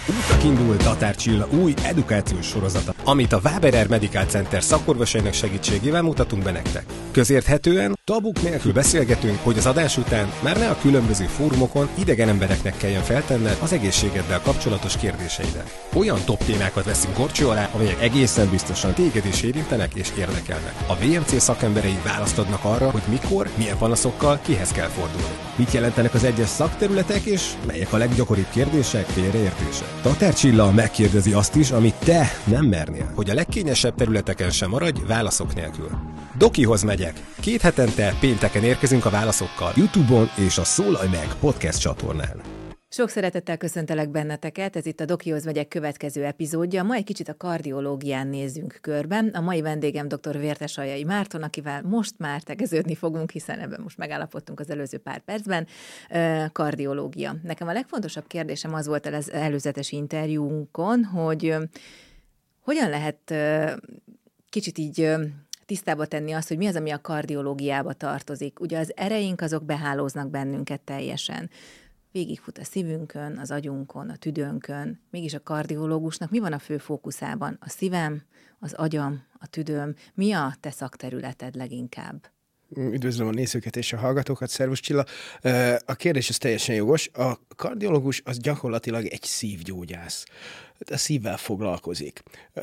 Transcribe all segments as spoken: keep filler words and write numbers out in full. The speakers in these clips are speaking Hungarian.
Útnak indult Tatár Csilla új edukációs sorozata, amit a Waberer Medical Center szakorvosainak segítségével mutatunk be nektek. Közérthetően, tabuk nélkül beszélgetünk, hogy az adás után már ne a különböző fórumokon idegen embereknek kelljen feltenned az egészségeddel kapcsolatos kérdéseidet. Olyan top témákat veszünk gorcső alá, amelyek egészen biztosan téged is érintenek és érdekelnek. A vé em cé szakemberei választ adnak arra, hogy mikor, milyen panaszokkal kihez kell fordulni. Mit jelentenek az egyes szakterületek, és melyek a leggyakoribb kérdések, félreértések. Tatár Csilla megkérdezi azt is, amit te nem mernél, hogy a legkényesebb területeken sem maradj válaszok nélkül. Dokihoz megyek. Két hetente pénteken érkezünk a válaszokkal YouTube-on és a Szólalj meg podcast csatornán. Sok szeretettel köszöntelek benneteket, ez itt a Dokihoz megyek következő epizódja. Ma egy kicsit a kardiológián nézzünk körben. A mai vendégem dr. Vértesaljai Márton, akivel most már tegeződni fogunk, hiszen ebben most megállapodtunk az előző pár percben. Kardiológia. Nekem a legfontosabb kérdésem az volt az előzetes interjúnkon, hogy hogyan lehet kicsit így tisztába tenni azt, hogy mi az, ami a kardiológiába tartozik. Ugye az ereink azok behálóznak bennünket teljesen. Végigfut a szívünkön, az agyunkon, a tüdőnkön. Mégis a kardiológusnak mi van a fő fókuszában? A szívem, az agyam, a tüdőm. Mi a te szakterületed leginkább? Üdvözlöm a nézőket és a hallgatókat, szervusz Csilla. A kérdés az teljesen jogos. A kardiológus az gyakorlatilag egy szívgyógyász. A szívvel foglalkozik.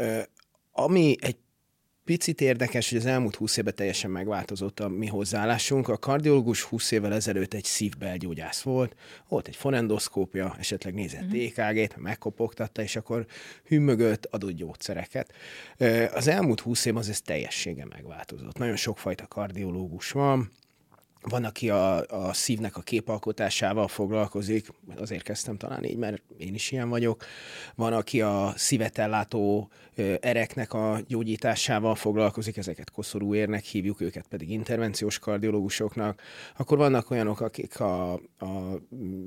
Ami egy picit érdekes, hogy az elmúlt húsz évben teljesen megváltozott a mi hozzáállásunk. A kardiológus húsz évvel ezelőtt egy szívbelgyógyász volt, volt egy fonendoszkópja, esetleg nézett é ká gét, megkopogtatta, és akkor hümmögött, adott gyógyszereket. Az elmúlt húsz évben az ez teljessége megváltozott. Nagyon sokfajta kardiológus van. Van, aki a, a szívnek a képalkotásával foglalkozik, azért kezdtem talán így, mert én is ilyen vagyok. Van, aki a szívet ellátó ereknek a gyógyításával foglalkozik, ezeket koszorúérnek hívjuk, őket pedig intervenciós kardiológusoknak. Akkor vannak olyanok, akik a, a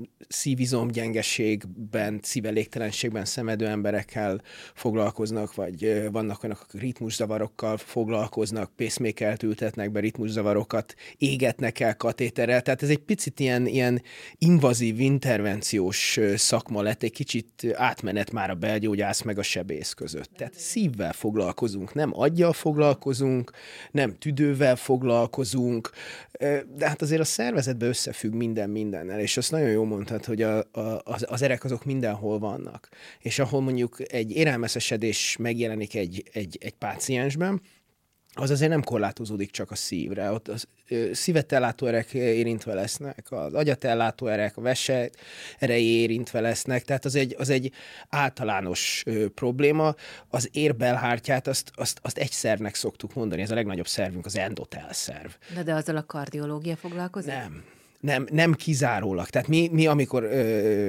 szívizomgyengeségben, szívelégtelenségben szenvedő emberekkel foglalkoznak, vagy vannak olyanok, akik ritmuszavarokkal foglalkoznak, pacemakert ültetnek be, ritmuszavarokat égetnek el katéterrel, tehát ez egy picit ilyen, ilyen invazív, intervenciós szakma lett, egy kicsit átmenet már a belgyógyász meg a sebész között. Tehát szívvel foglalkozunk, nem aggyal foglalkozunk, nem tüdővel foglalkozunk, de hát azért a szervezetben összefügg minden mindennel, és azt nagyon jól mondtad, hogy a, a, az, az erek azok mindenhol vannak. És ahol mondjuk egy érelmeszesedés megjelenik egy, egy, egy páciensben, az azért nem korlátozódik csak a szívre. Ott az ö, szívet ellátó erek érintve lesznek, az agyat ellátó erek, a vese erei érintve lesznek, tehát az egy, az egy általános ö, probléma. Az érbelhártyát azt, azt, azt egy szervnek szoktuk mondani, ez a legnagyobb szervünk, az endotelszerv. De, de azzal a kardiológia foglalkozik? Nem, nem, nem kizárólag. Tehát mi, mi amikor ö,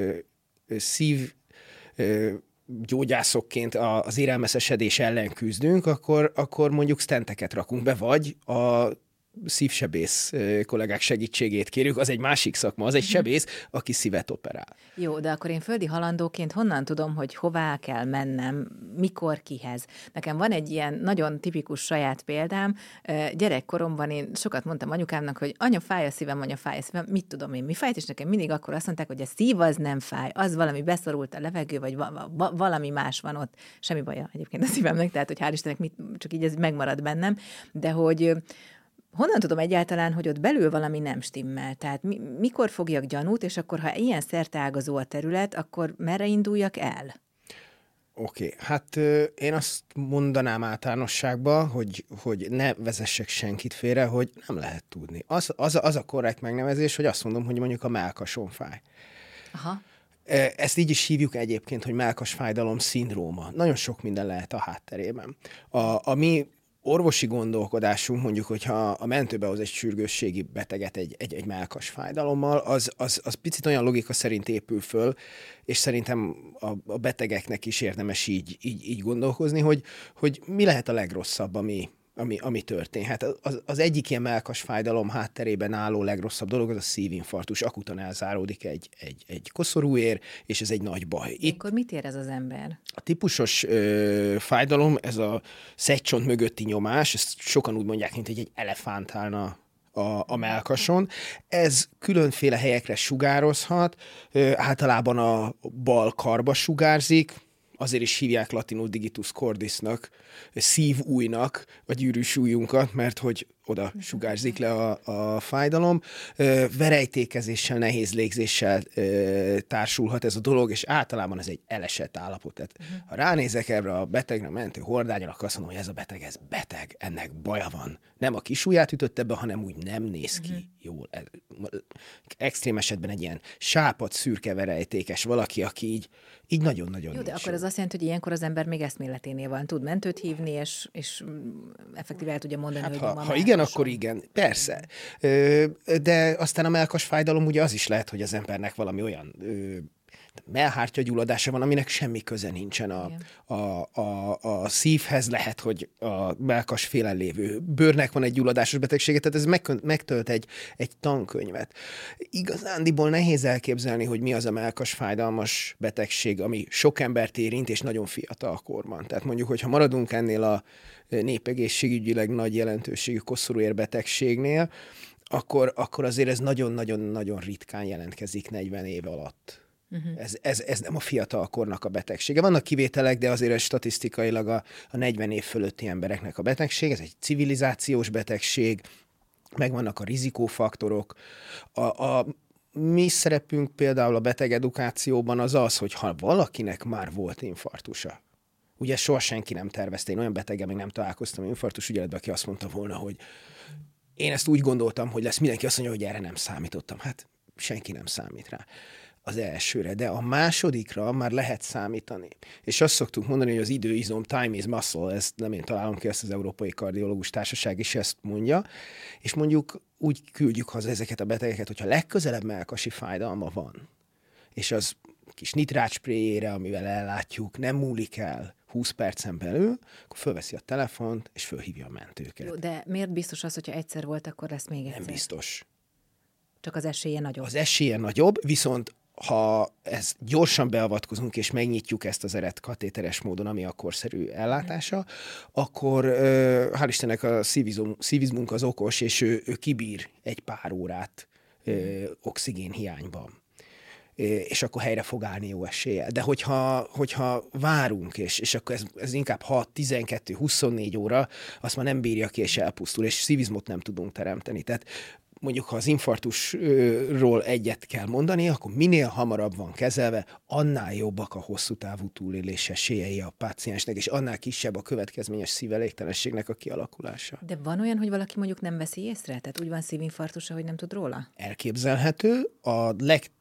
ö, szív... Ö, gyógyászokként az érelmeszesedés ellen küzdünk, akkor, akkor mondjuk stenteket rakunk be, vagy a szívsebész kollégák segítségét kérjük, az egy másik szakma, az egy sebész, aki szívet operál. Jó, de akkor én földi halandóként honnan tudom, hogy hová kell mennem, mikor, kihez? Nekem van egy ilyen nagyon tipikus saját példám. Gyerekkoromban én sokat mondtam anyukámnak, hogy anya, fáj a szívem, anya, fáj a szívem, mit tudom én, mi fájt, és nekem mindig akkor azt mondták, hogy a szív az nem fáj, az valami beszorult a levegő, vagy va- va- valami más van ott. Semmi baja egyébként a szívemnek, tehát hogy hál' Istennek mit, csak így ez megmarad bennem, de hogy honnan tudom egyáltalán, hogy ott belül valami nem stimmel? Tehát mi, mikor fogjak gyanút, és akkor, ha ilyen szerteágazó a terület, akkor merre induljak el? Oké, okay. Hát euh, én azt mondanám általánosságban, hogy, hogy ne vezessek senkit félre, hogy nem lehet tudni. Az, az, az a korrekt megnevezés, hogy azt mondom, hogy mondjuk a mellkason fáj. Aha. Ezt így is hívjuk egyébként, hogy mellkasfájdalom szindróma. Nagyon sok minden lehet a hátterében. A, a mi orvosi gondolkodásunk, mondjuk, hogyha a mentőbe hoz egy sürgősségi beteget egy, egy, egy mellkas fájdalommal, az, az, az picit olyan logika szerint épül föl, és szerintem a, a betegeknek is érdemes így, így, így gondolkozni, hogy, hogy mi lehet a legrosszabb, ami, ami, ami történhet. Az, az egyik ilyen mellkas fájdalom hátterében álló legrosszabb dolog az a szívinfarktus. Akutan elzáródik egy, egy, egy koszorúér, és ez egy nagy baj. Itt akkor mit ér ez az ember? A típusos ö, fájdalom, ez a szegycsont mögötti nyomás, ezt sokan úgy mondják, mint hogy egy elefánt állna a, a mellkason. Ez különféle helyekre sugározhat, általában a bal karba sugárzik, azért is hívják latinul digitus cordisnak, szívújnak, a gyűrűs ujjunkat, mert hogy oda sugárzik le a, a fájdalom. Verejtékezéssel, nehéz légzéssel társulhat ez a dolog, és általában ez egy elesett állapot. Tehát, uh-huh. ha ránézek erre a betegre mentő hordányon, akkor azt mondom, hogy ez a beteg, ez beteg, ennek baja van. Nem a kis ujját ütötte be, hanem úgy nem néz ki uh-huh. jól. Ez, extrém esetben egy ilyen sápadt, szürke verejtékes valaki, aki így, így nagyon-nagyon jó, de akkor az azt jelenti, hogy ilyenkor az ember még eszméleténél van. Tud mentőt hívni, és, és effektíve el tudja mondani, hát hogy ha, ma ha igen, akkor igen, persze. De aztán a mellkas fájdalom ugye az is lehet, hogy az embernek valami olyan mellhártya gyulladása van, aminek semmi köze nincsen a, a, a, a szívhez, lehet, hogy a mellkas félen lévő bőrnek van egy gyulladásos betegsége, tehát ez meg, megtölt egy, egy tankönyvet. Igazándiból nehéz elképzelni, hogy mi az a mellkas fájdalmas betegség, ami sok embert érint, és nagyon fiatal korban. Tehát mondjuk, hogyha maradunk ennél a népegészségügyileg nagy jelentőségű koszorúérbetegségnél, akkor, akkor azért ez nagyon-nagyon-nagyon ritkán jelentkezik negyven év alatt. Uh-huh. Ez, ez, ez nem a fiatalkornak a betegsége. Vannak kivételek, de azért ez statisztikailag a, a negyven év fölötti embereknek a betegség. Ez egy civilizációs betegség, megvannak a rizikófaktorok. A, a mi szerepünk például a betegedukációban az az, hogy ha valakinek már volt infarktusa, ugye soha senki nem tervezte, én olyan beteggel még nem találkoztam infarktus ügyeletben, aki azt mondta volna, hogy én ezt úgy gondoltam, hogy lesz, mindenki azt mondja, hogy erre nem számítottam. Hát senki nem számít rá az elsőre, de a másodikra már lehet számítani. És azt szoktuk mondani, hogy az időizom, time is muscle, ezt nem én találom ki, ezt az Európai Kardiológus Társaság is ezt mondja, és mondjuk úgy küldjük haza ezeket a betegeket, hogyha legközelebb mellkasi fájdalma van, és az kis nitrátsprayére, amivel ellátjuk, nem múlik el húsz percen belül, akkor fölveszi a telefont, és fölhívja a mentőket. Jó, de miért biztos az, hogyha egyszer volt, akkor lesz még egyszer? Nem biztos. Csak az esélye nagyobb. Az esélye nagyobb, viszont ha ezt gyorsan beavatkozunk, és megnyitjuk ezt az eret katéteres módon, ami a korszerű ellátása, mm. akkor hál' Istennek a szívizm, szívizmunk az okos, és ő, ő kibír egy pár órát mm. oxigén hiányban. És akkor helyre fog állni jó eséllyel. De hogyha, hogyha várunk, és, és akkor ez, ez inkább hat, tizenkettő, huszonnégy óra, azt már nem bírja ki, és elpusztul, és szívizmot nem tudunk teremteni. Tehát mondjuk, ha az infarktusról egyet kell mondani, akkor minél hamarabb van kezelve, annál jobbak a hosszú távú túlélés esélyei a páciensnek, és annál kisebb a következményes szívelégtelenségnek a kialakulása. De van olyan, hogy valaki mondjuk nem veszi észre? Tehát úgy van szívinfarktusa, hogy nem tud róla? Elképzelhető. A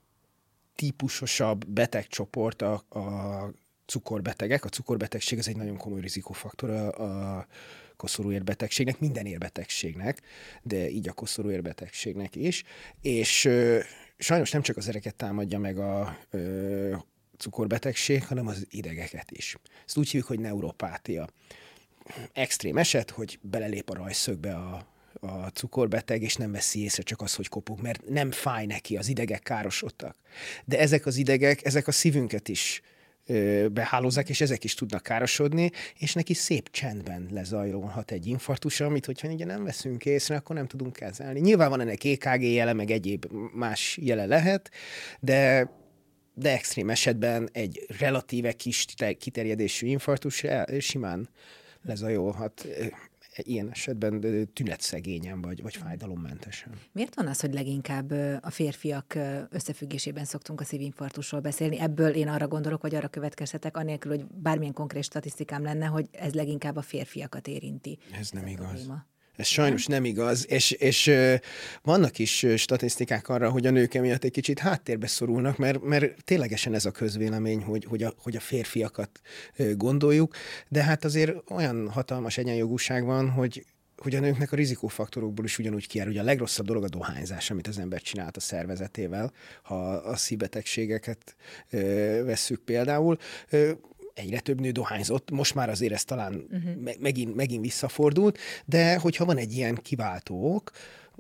legtípusosabb betegcsoport a, a cukorbetegek. A cukorbetegség az egy nagyon komoly rizikófaktor a, a koszorúérbetegségnek, minden érbetegségnek, de így a koszorúérbetegségnek is, és ö, sajnos nem csak az ereket támadja meg a ö, cukorbetegség, hanem az idegeket is. Ezt úgy hívjuk, hogy neuropátia. Extrém eset, hogy belelép a rajszögbe a, a cukorbeteg, és nem veszi észre, csak az, hogy kopog, mert nem fáj neki, az idegek károsodtak. De ezek az idegek, ezek a szívünket is behálózzák, és ezek is tudnak károsodni, és neki szép csendben lezajlódhat egy infarktusa, amit hogyha ugye nem veszünk észre, akkor nem tudunk kezelni. Nyilván van ennek é ká gé jele, meg egyéb más jele lehet, de, de extrém esetben egy relatíve kis kiterjedésű infarktus simán lezajolhat. Ilyen esetben tünetszegényen vagy, vagy fájdalommentesen. Miért van az, hogy leginkább a férfiak összefüggésében szoktunk a szívinfarktusról beszélni? Ebből én arra gondolok, vagy arra következtetek, anélkül, hogy bármilyen konkrét statisztikám lenne, hogy ez leginkább a férfiakat érinti. Ez nem igaz. Probléma. Ez sajnos nem igaz, és, és vannak is statisztikák arra, hogy a nők emiatt egy kicsit háttérbe szorulnak, mert, mert ténylegesen ez a közvélemény, hogy, hogy, a, hogy a férfiakat gondoljuk, de hát azért olyan hatalmas egyenjogúság van, hogy, hogy a nőknek a rizikófaktorokból is ugyanúgy kijár. Ugye a legrosszabb dolog a dohányzás, amit az ember csinált a szervezetével, ha a szívbetegségeket vesszük például. Egyre több nő dohányzott, most már azért ez talán uh-huh. me- megint, megint visszafordult, de hogyha van egy ilyen kiváltó ok,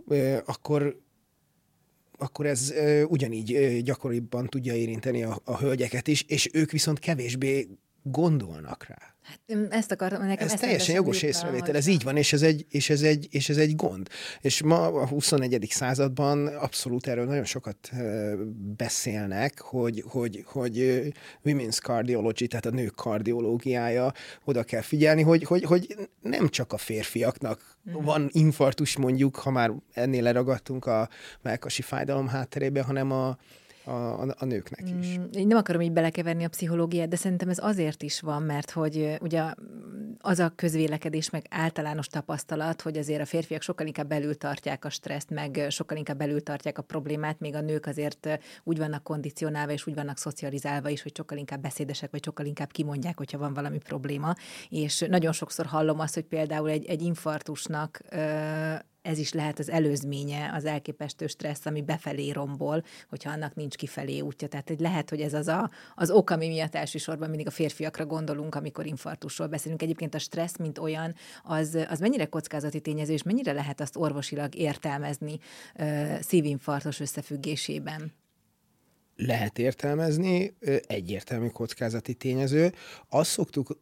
akkor, akkor ez ugyanígy gyakoribban tudja érinteni a, a hölgyeket is, és ők viszont kevésbé gondolnak rá. Hát, ezt akarom, nekem ez teljesen jogos észrevétel, ez így van, és ez, egy, és, ez egy, és ez egy gond. És ma a huszonegyedik században abszolút erről nagyon sokat beszélnek, hogy, hogy, hogy women's cardiology, tehát a nők kardiológiája, oda kell figyelni, hogy, hogy, hogy nem csak a férfiaknak mm. van infarktus mondjuk, ha már ennél leragadtunk a mellkasi fájdalom hátterébe, hanem a A, a, a nőknek is. Én nem akarom így belekeverni a pszichológiát, de szerintem ez azért is van, mert hogy ugye az a közvélekedés, meg általános tapasztalat, hogy azért a férfiak sokkal inkább belül tartják a stresszt, meg sokkal inkább belül tartják a problémát, még a nők azért úgy vannak kondicionálva, és úgy vannak szocializálva is, hogy sokkal inkább beszédesek, vagy sokkal inkább kimondják, hogyha van valami probléma. És nagyon sokszor hallom azt, hogy például egy, egy infarktusnak ez is lehet az előzménye, az elképesztő stressz, ami befelé rombol, hogyha annak nincs kifelé útja. Tehát hogy lehet, hogy ez az a, az ok, ami miatt elsősorban mindig a férfiakra gondolunk, amikor infarktusról beszélünk. Egyébként a stressz, mint olyan, az, az mennyire kockázati tényező, és mennyire lehet azt orvosilag értelmezni uh, szívinfarktus összefüggésében? Lehet értelmezni, egyértelmű kockázati tényező. Azt szoktuk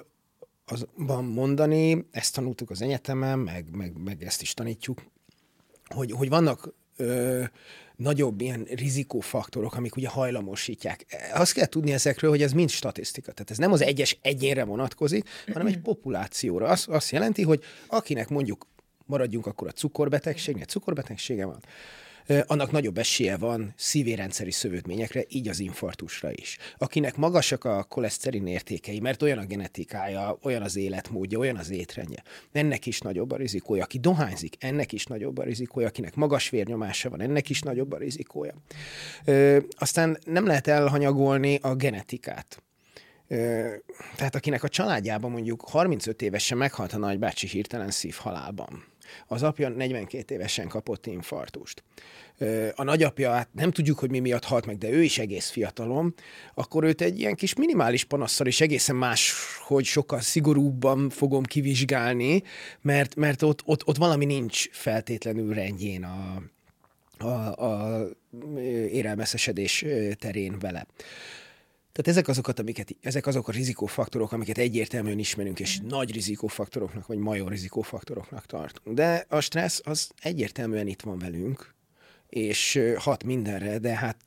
azban mondani, ezt tanultuk az egyetemen, meg, meg, meg ezt is tanítjuk, hogy, hogy vannak ö, nagyobb ilyen rizikófaktorok, amik ugye hajlamosítják. Azt kell tudni ezekről, hogy ez mind statisztika. Tehát ez nem az egyes egyénre vonatkozik, hanem egy populációra. Az azt jelenti, hogy akinek mondjuk, maradjunk akkor a cukorbetegségnél, cukorbetegsége van, annak nagyobb esélye van szívérendszeri szövődményekre, így az infarktusra is. Akinek magasak a koleszterin értékei, mert olyan a genetikája, olyan az életmódja, olyan az étrendje, ennek is nagyobb a rizikója. Aki dohányzik, ennek is nagyobb a rizikója. Akinek magas vérnyomása van, ennek is nagyobb a rizikója. Ö, aztán nem lehet elhanyagolni a genetikát. Ö, tehát akinek a családjában mondjuk harmincöt évesen meghalt a nagybácsi hirtelen szívhalálban, az apja negyvenkét évesen kapott infarktust. A nagyapja, hát nem tudjuk, hogy mi miatt halt meg, de ő is egész fiatalon, akkor őt egy ilyen kis minimális panasszal is egészen más, hogy sokkal szigorúbban fogom kivizsgálni, mert, mert ott, ott, ott valami nincs feltétlenül rendjén a, a, a érelmeszesedés terén vele. Tehát ezek, azokat, amiket, ezek azok a rizikófaktorok, amiket egyértelműen ismerünk, és mm. nagy rizikófaktoroknak, vagy major rizikófaktoroknak tartunk. De a stressz az egyértelműen itt van velünk, és hat mindenre, de hát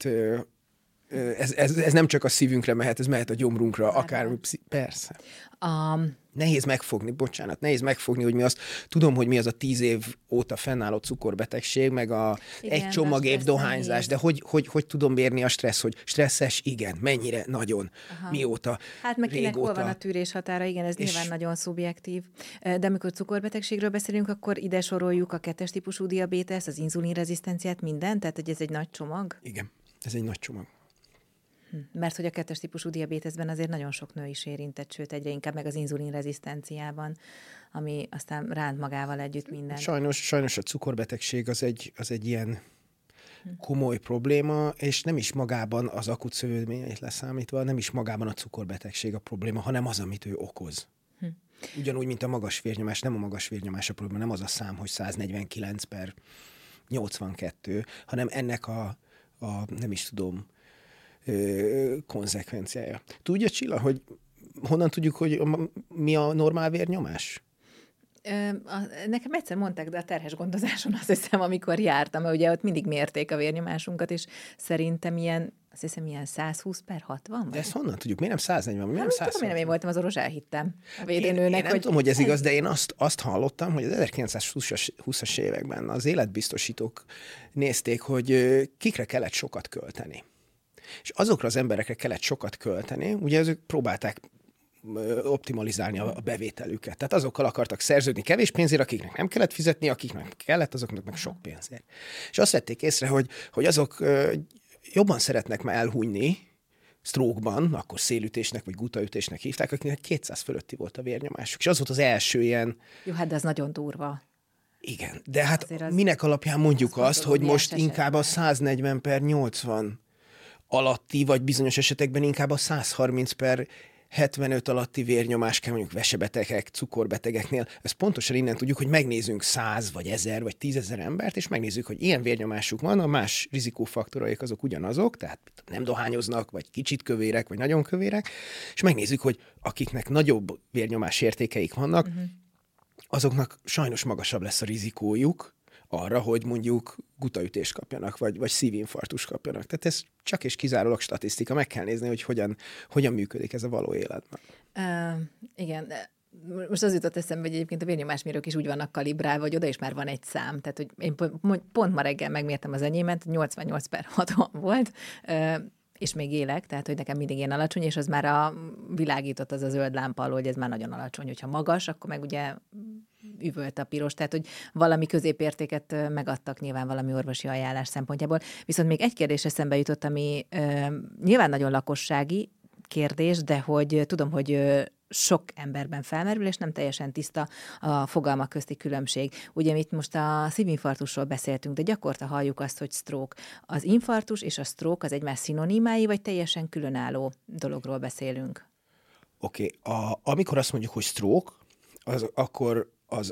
ez, ez, ez nem csak a szívünkre mehet, ez mehet a gyomrunkra, akár persze. Um... Nehéz megfogni, bocsánat, nehéz megfogni, hogy mi azt, tudom, hogy mi az a tíz év óta fennálló cukorbetegség, meg a igen, egy csomag év dohányzás, nehéz. De hogy, hogy, hogy tudom mérni a stressz, hogy stresszes, igen, mennyire, nagyon, aha. mióta, hát meg kinek régóta. Hol van a tűrés határa, igen, ez és... nyilván nagyon szubjektív. De amikor cukorbetegségről beszélünk, akkor ide soroljuk a kettes típusú diabétesz, az inzulinrezisztenciát, mindent, tehát hogy ez egy nagy csomag? Igen, ez egy nagy csomag. Mert hogy a kettes típusú diabéteszben azért nagyon sok nő is érintett, sőt egyre inkább meg az inzulinrezisztenciában, ami aztán ránt magával együtt minden. Sajnos, sajnos a cukorbetegség az egy, az egy ilyen komoly probléma, és nem is magában az akut szövődményeit leszámítva, nem is magában a cukorbetegség a probléma, hanem az, amit ő okoz. Hm. Ugyanúgy, mint a magas vérnyomás, nem a magas vérnyomás a probléma, nem az a szám, hogy száznegyvenkilenc per nyolcvankettő, hanem ennek a, a nem is tudom, konzekvenciája. Tudja, Csilla, hogy honnan tudjuk, hogy mi a normál vérnyomás? Nekem egyszer mondták, de a terhes gondozáson azt hiszem, amikor jártam, mert ugye ott mindig mérték a vérnyomásunkat, és szerintem ilyen, azt hiszem, ilyen százhúsz per hatvan? Vagy? De ezt honnan tudjuk? Miért nem százegyven? Miért nem száz? Tudom, én nem én voltam az orvos, elhittem a védőnőnek. Én, én nem hogy tudom, hogy ez igaz, de én azt, azt hallottam, hogy az ezerkilencszázhúszas években az életbiztosítók nézték, hogy kikre kellett sokat költeni. És azokra az emberekre kellett sokat költeni, ugye ők próbálták optimalizálni a bevételüket. Tehát azokkal akartak szerződni kevés pénzért, akiknek nem kellett fizetni, akiknek kellett, azoknak meg sok pénzért. És azt vették észre, hogy, hogy azok jobban szeretnek már elhunyni stroke-ban, akkor szélütésnek vagy gutaütésnek hívták, akiknek kétszáz fölötti volt a vérnyomásuk. És az volt az első ilyen... Jó, hát de az nagyon durva. Igen, de hát az, minek alapján mondjuk az azt, hogy most inkább a száznegyven per nyolcvan alatti, vagy bizonyos esetekben inkább a száz harminc per hetvenöt alatti vérnyomás kell mondjuk vesebetegek, cukorbetegeknél. Ez pontosan innen tudjuk, hogy megnézzünk száz, vagy ezer, vagy tízezer embert, és megnézzük, hogy ilyen vérnyomásuk van, a más rizikófaktoraik azok ugyanazok, tehát nem dohányoznak, vagy kicsit kövérek, vagy nagyon kövérek, és megnézzük, hogy akiknek nagyobb vérnyomás értékeik vannak, uh-huh. azoknak sajnos magasabb lesz a rizikójuk arra, hogy mondjuk gutaütést kapjanak, vagy, vagy szívinfarktus kapjanak. Tehát ez csak és kizárólag statisztika. Meg kell nézni, hogy hogyan, hogyen működik ez a való életben. Uh, igen, most az jutott eszembe, hogy egyébként a vérnyomásmérők is úgy vannak kalibrálva, hogy oda is már van egy szám. Tehát, hogy én pont, pont ma reggel megmértem az enyémet, nyolcvannyolc per hatvan volt, uh, és még élek, tehát, hogy nekem mindig ilyen alacsony, és az már a világított az a zöld lámpa alól, hogy ez már nagyon alacsony. Hogyha magas, akkor meg ugye üvölt a piros, tehát, hogy valami középértéket megadtak nyilván valami orvosi ajánlás szempontjából. Viszont még egy kérdés eszembe jutott, ami ö, nyilván nagyon lakossági kérdés, de hogy tudom, hogy ö, sok emberben felmerül, és nem teljesen tiszta a fogalmak közti különbség. Ugye itt most a szívinfarktusról beszéltünk, de gyakorta halljuk azt, hogy stroke. Az infarktus és a stroke az egymás szinonimái, vagy teljesen különálló dologról beszélünk? Oké, okay. Amikor azt mondjuk, hogy stroke, az, akkor az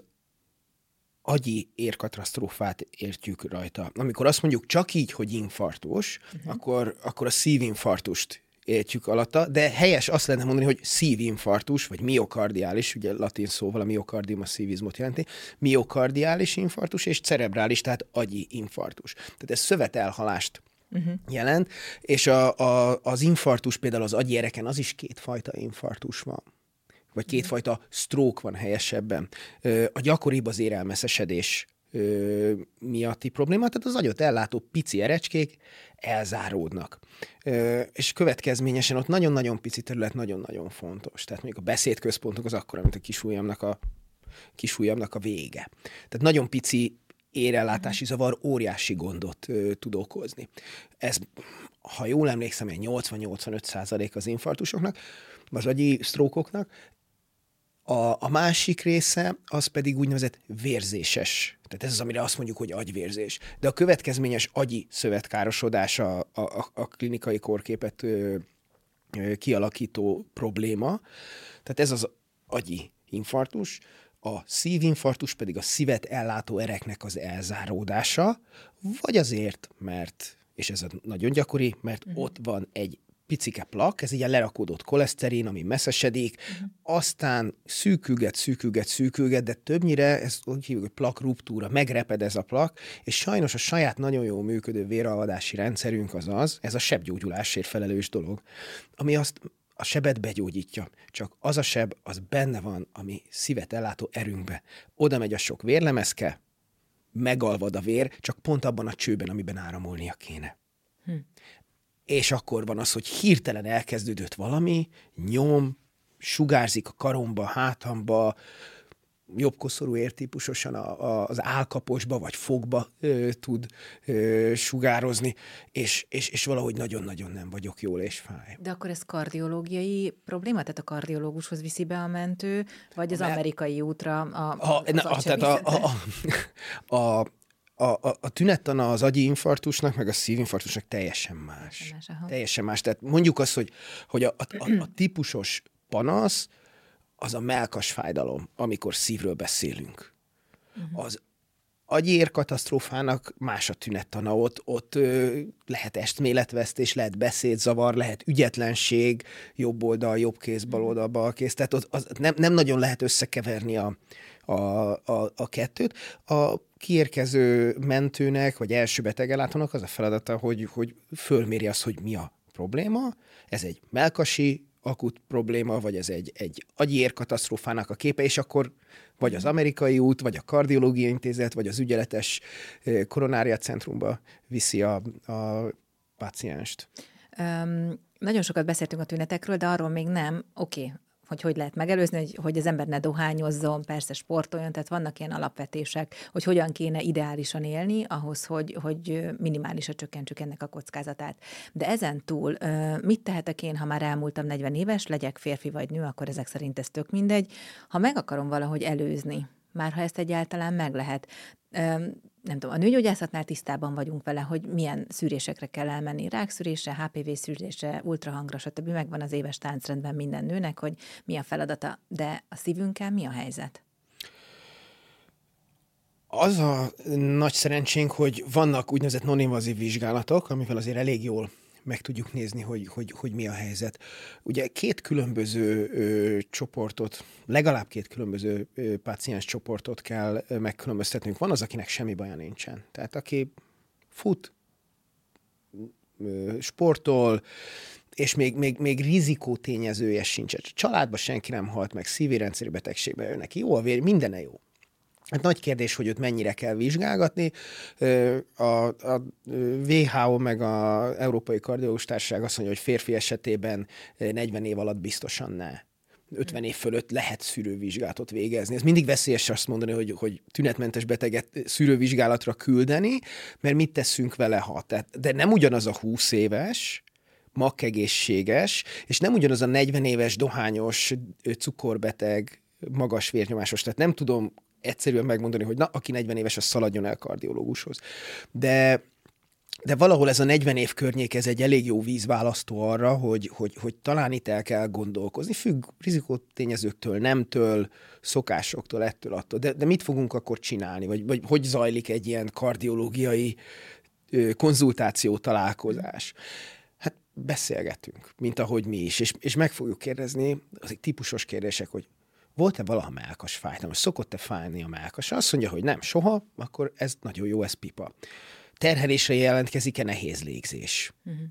agyi érkatasztrófát értjük rajta. Amikor azt mondjuk csak így, hogy infarktus, uh-huh. akkor, akkor a szívinfarktust értjük alatta, de helyes azt lehetne mondani, hogy szívinfarktus, vagy miokardiális, ugye latin szóval a miokardium a szívizmot jelenti, miokardiális infarktus és cerebrális, tehát agyi infarktus. Tehát ez szövetelhalást uh-huh. jelent, és a, a, az infarktus például az agyi ereken, az is kétfajta infarktus van. Vagy kétfajta stroke van helyesebben. A gyakoribb az érelmeszesedés miatti probléma, tehát az agyat ellátó pici erecskék elzáródnak. És következményesen ott nagyon-nagyon pici terület nagyon-nagyon fontos. Tehát mondjuk a beszédközpontok az akkora, mint a kisujjamnak a, kisujjamnak a vége. Tehát nagyon pici érellátási zavar óriási gondot ö, tud okozni. Ez, ha jól emlékszem, nyolcvan-nyolcvanöt százalék az infarktusoknak, az agyi sztrókoknak. A, a másik része, az pedig úgynevezett vérzéses. Tehát ez az, amire azt mondjuk, hogy agyvérzés. De a következményes agyi szövetkárosodás a, a, a klinikai kórképet ö, ö, kialakító probléma. Tehát ez az agyi infarktus. A szívinfarktus pedig a szívet ellátó ereknek az elzáródása, vagy azért, mert, és ez a nagyon gyakori, mert uh-huh. ott van egy picike plak, ez így a lerakódott koleszterin, ami messzesedik, uh-huh. aztán szűkülget, szűkülget, szűkülget, de többnyire, ez úgy hívjuk, hogy plakruptúra, megreped ez a plak, és sajnos a saját nagyon jól működő véralvadási rendszerünk az az, ez a sebgyógyulásért felelős dolog, ami azt a sebet begyógyítja. Csak az a seb, az benne van, ami szívet ellátó erőnkbe. Oda megy a sok vérlemezke, megalvad a vér, csak pont abban a csőben, amiben áramolnia kéne. Hm. És akkor van az, hogy hirtelen elkezdődött valami, nyom, sugárzik a karomba, hátamba, jobbkoszorú értípusosan a, a, az állkaposba vagy fogba ö, tud ö, sugározni, és, és, és valahogy nagyon-nagyon nem vagyok jól, és fáj. De akkor ez kardiológiai probléma? Tehát a kardiológushoz viszi be a mentő, vagy az a amerikai útra a, a, az na, a, tehát a, a, a, a A, a, a tünettana az agyi infarktusnak, meg a szívinfarktusnak teljesen más. más teljesen más. Tehát mondjuk azt, hogy, hogy a, a, a, a típusos panasz az a mellkas fájdalom, amikor szívről beszélünk. Uh-huh. Az agyi érkatasztrófának más a tünettana. Ott, ott ö, lehet eszméletvesztés, lehet beszédzavar, lehet ügyetlenség, jobb oldal, jobb kéz, bal oldal, bal kéz. Tehát ott az, nem, nem nagyon lehet összekeverni a, a, a, a kettőt. A kiérkező mentőnek, vagy első betegellátónak az a feladata, hogy, hogy fölméri azt, hogy mi a probléma. Ez egy mellkasi akut probléma, vagy ez egy, egy agyi érkatasztrófának a képe, és akkor vagy az amerikai út, vagy a kardiológiai intézet, vagy az ügyeletes koronária centrumba viszi a, a pácienst. Um, nagyon sokat beszéltünk a tünetekről, de arról még nem, oké, okay, hogy hogy lehet megelőzni, hogy, hogy az ember ne dohányozzon, persze sportoljon, tehát vannak ilyen alapvetések, hogy hogyan kéne ideálisan élni ahhoz, hogy, hogy minimálisra csökkentsük ennek a kockázatát. De ezen túl mit tehetek én, ha már elmúltam negyven éves, legyek férfi vagy nő, akkor ezek szerint ez tök mindegy. Ha meg akarom valahogy előzni, már ha ezt egyáltalán meg lehet. nem tudom, a nőgyógyászatnál tisztában vagyunk vele, hogy milyen szűrésekre kell elmenni, rákszűrésre, há pé vé szűrésre, ultrahangra, stb. Megvan az éves táncrendben minden nőnek, hogy mi a feladata, de a szívünkkel mi a helyzet? Az a nagy szerencsénk, hogy vannak úgynevezett non-invazív vizsgálatok, amivel azért elég jól meg tudjuk nézni, hogy, hogy, hogy mi a helyzet. Ugye két különböző ö, csoportot, legalább két különböző ö, páciens csoportot kell ö, megkülönböztetnünk. Van az, akinek semmi baja nincsen. Tehát aki fut, ö, sportol, és még, még, még rizikó tényezője sincs. Családban senki nem halt meg, szívi-rendszeri betegségben ő neki. Jó a vér, mindene jó. Hát nagy kérdés, hogy őt mennyire kell vizsgálgatni. A, a vé há ó meg az Európai Kardiológus Társaság azt mondja, hogy férfi esetében negyven év alatt biztosan ne. ötven év fölött lehet szűrővizsgálatot végezni. Ez mindig veszélyes azt mondani, hogy, hogy tünetmentes beteget szűrővizsgálatra küldeni, mert mit teszünk vele, ha. Tehát, de nem ugyanaz a húsz éves, makkegészséges, és nem ugyanaz a negyven éves dohányos, cukorbeteg, magas vérnyomásos. Tehát nem tudom egyszerűen megmondani, hogy na, aki negyven éves, az szaladjon el kardiológushoz. De, de valahol ez a negyven év környék, ez egy elég jó vízválasztó arra, hogy, hogy, hogy talán itt el kell gondolkozni. Függ rizikótényezőktől, nemtől, szokásoktól, ettől, attól. De, de mit fogunk akkor csinálni? Vagy, vagy hogy zajlik egy ilyen kardiológiai ö, konzultáció, találkozás? Hát beszélgetünk, mint ahogy mi is. És, és meg fogjuk kérdezni, azok típusos kérdések, hogy volt-e valaha mellkas fájdalom? Szokott-e fájni a mellkas? Azt mondja, hogy nem, soha, akkor ez nagyon jó, ez pipa. Terhelésre jelentkezik-e nehéz légzés?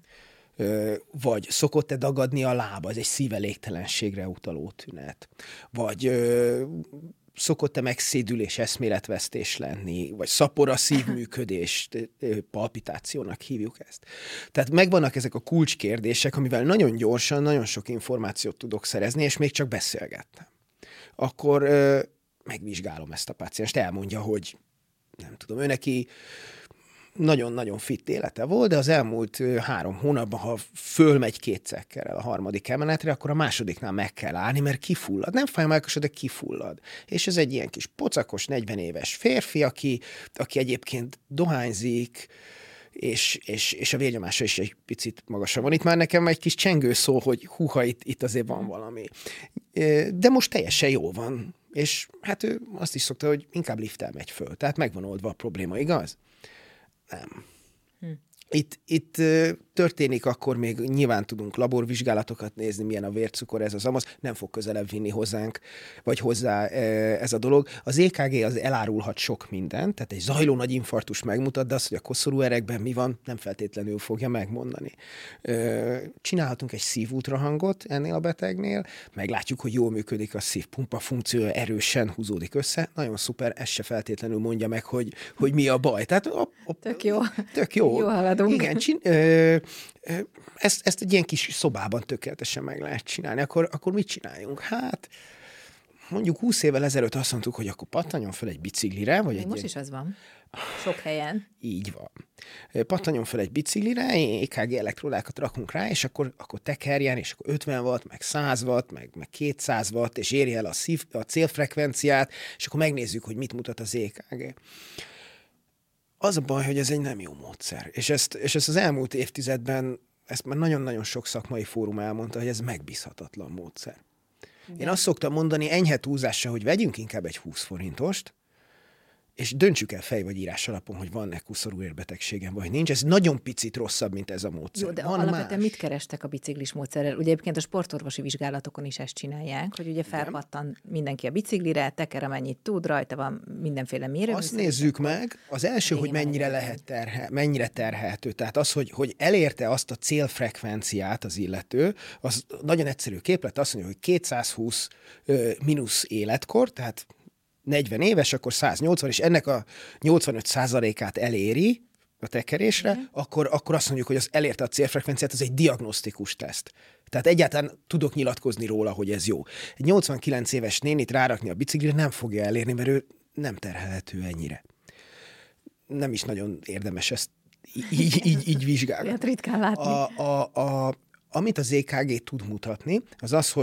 Uh-huh. Vagy szokott-e dagadni a lába? Ez egy szívelégtelenségre utaló tünet. Vagy ö, szokott-e megszédülés, eszméletvesztés lenni? Vagy szapora szívműködés, palpitációnak hívjuk ezt. Tehát megvannak ezek a kulcskérdések, amivel nagyon gyorsan, nagyon sok információt tudok szerezni, és még csak beszélgettem. Akkor ö, megvizsgálom ezt a pácienst, elmondja, hogy nem tudom, ő neki nagyon-nagyon fit élete volt, de az elmúlt ö, három hónapban, ha fölmegy két cekkerrel a harmadik emeletre, akkor a másodiknál meg kell állni, mert kifullad. Nem fájmelkos, de kifullad. És ez egy ilyen kis pocakos, negyven éves férfi, aki, aki egyébként dohányzik, És, és, és a vérnyomása is egy picit magasabb van. Itt már nekem egy kis csengő szó, hogy húha, itt, itt azért van valami. De most teljesen jól van. És hát ő azt is szokta, hogy inkább lifttel megy föl. Tehát megvan oldva a probléma, igaz? Nem. Hm. Itt, itt történik, akkor még nyilván tudunk laborvizsgálatokat nézni, milyen a vércukor, ez az amaz, nem fog közelebb vinni hozzánk, vagy hozzá ez a dolog. Az é ká gé az elárulhat sok mindent, tehát egy zajló nagy infarktus megmutat, de az, hogy a koszorúerekben mi van, nem feltétlenül fogja megmondani. Csinálhatunk egy szívultrahangot ennél a betegnél, meglátjuk, hogy jól működik a szívpumpa funkciója, erősen húzódik össze. Nagyon szuper, ez se feltétlenül mondja meg, hogy, hogy mi a baj. Tehát, op, op, tök jó. Tök jó. Jó haladunk. Igen, csin- ö, ö, ezt, ezt egy ilyen kis szobában tökéletesen meg lehet csinálni. Akkor, akkor mit csináljunk? Hát mondjuk húsz évvel ezelőtt azt mondtuk, hogy akkor pattanjon fel egy biciklire. Vagy egy most ilyen... is az van. Sok helyen. Így van. Pattanjon fel egy biciklire, é ká gé elektrodákat rakunk rá, és akkor, akkor tekerjen, és akkor ötven watt, meg száz watt, meg, meg kétszáz watt, és érje el a, szív, a célfrekvenciát, és akkor megnézzük, hogy mit mutat az é ká gé. Az a baj, hogy ez egy nem jó módszer. És ezt, és ezt az elmúlt évtizedben, ezt már nagyon-nagyon sok szakmai fórum elmondta, hogy ez megbízhatatlan módszer. De. Én azt szoktam mondani enyhe túlzással, hogy vegyünk inkább egy húsz forintost, és döntsük el fej vagy írás alapon, hogy van-e koszorúérbetegségem, vagy nincs. Ez nagyon picit rosszabb, mint ez a módszer. Jó, de van alapvetően más. Mit kerestek a biciklis módszerrel? Ugye egyébként a sportorvosi vizsgálatokon is ezt csinálják, hogy ugye felpattan nem. mindenki a biciklire, teker amennyit tud, rajta van mindenféle mérő. Azt nézzük meg, az első, hogy mennyire lehet terhel, mennyire terhelhető. Tehát az, hogy, hogy elérte azt a célfrekvenciát az illető, az nagyon egyszerű képlet, azt mondja, hogy kétszázhúsz mínusz életkor, tehát negyven éves, akkor száznyolcvan, és ennek a nyolcvanöt százalékát eléri a tekerésre, mm. akkor, akkor azt mondjuk, hogy az elérte a célfrekvenciát, ez egy diagnosztikus teszt. Tehát egyáltalán tudok nyilatkozni róla, hogy ez jó. Egy nyolcvankilenc éves nénit rárakni a biciklire nem fogja elérni, mert ő nem terhelhető ennyire. Nem is nagyon érdemes ezt így, így, így vizsgálni. Ilyet ritkán látni. A, a, a, amit az é ká gé tud mutatni, az az, hogy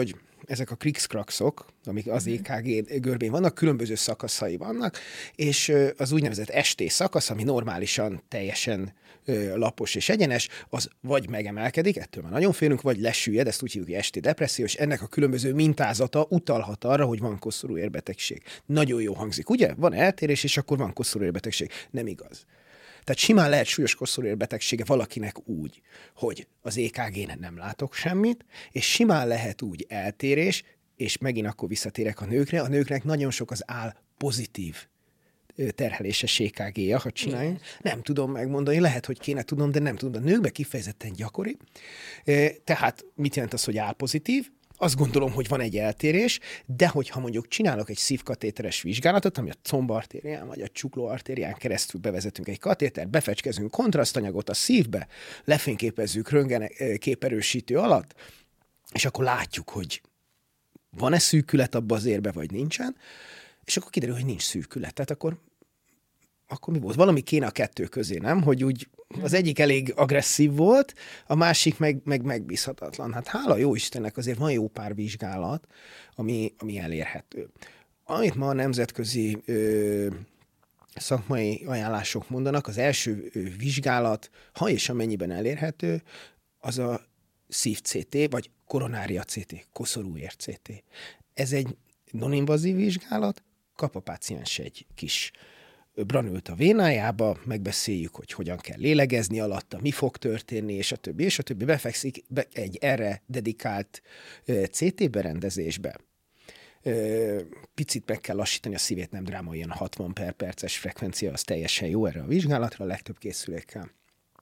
ezek a krikszkrakszok, amik az é ká gé görbén vannak, különböző szakaszai vannak, és az úgynevezett es té szakasz, ami normálisan teljesen lapos és egyenes, az vagy megemelkedik, ettől már nagyon félünk, vagy lesüllyed, ezt úgy hívjuk, hogy es té depresszió, és ennek a különböző mintázata utalhat arra, hogy van koszorúérbetegség. Nagyon jó hangzik, ugye? Van eltérés, és akkor van koszorúérbetegség. Nem igaz. Tehát simán lehet súlyos koszorúérbetegsége valakinek úgy, hogy az é ká gén nem látok semmit, és simán lehet úgy eltérés, és megint akkor visszatérek a nőkre, a nőknek nagyon sok az áll pozitív terheléses é ká géja, ha csináljuk. Nem tudom megmondani, lehet, hogy kéne tudom, de nem tudom. A nőkben kifejezetten gyakori. Tehát mit jelent az, hogy áll pozitív? Azt gondolom, hogy van egy eltérés, de hogyha mondjuk csinálok egy szívkatéteres vizsgálatot, ami a combartérián vagy a csuklóartérián keresztül bevezetünk egy katétert, befecskezünk kontrasztanyagot a szívbe, lefényképezzük röntgenképerősítő alatt, és akkor látjuk, hogy van-e szűkület abba az érbe, vagy nincsen, és akkor kiderül, hogy nincs szűkület. Tehát akkor, akkor mi volt? Valami kéne a kettő közé, nem? Hogy úgy az egyik elég agresszív volt, a másik meg, meg megbízhatatlan. Hát hála jó Istennek azért van jó pár vizsgálat, ami, ami elérhető. Amit ma a nemzetközi ö, szakmai ajánlások mondanak, az első ö, vizsgálat, ha és amennyiben elérhető, az a szív-cé té, vagy koronária cé té, koszorúér cé té. Ez egy non-invazív vizsgálat, kap a páciens egy kis branült a vénájába, megbeszéljük, hogy hogyan kell lélegezni alatta, mi fog történni, és a többi, és a többi befekszik be egy erre dedikált cé té berendezésbe. Picit meg kell lassítani a szívét, nem dráma, ilyen hatvan per perces frekvencia, az teljesen jó erre a vizsgálatra, a legtöbb készülékkel.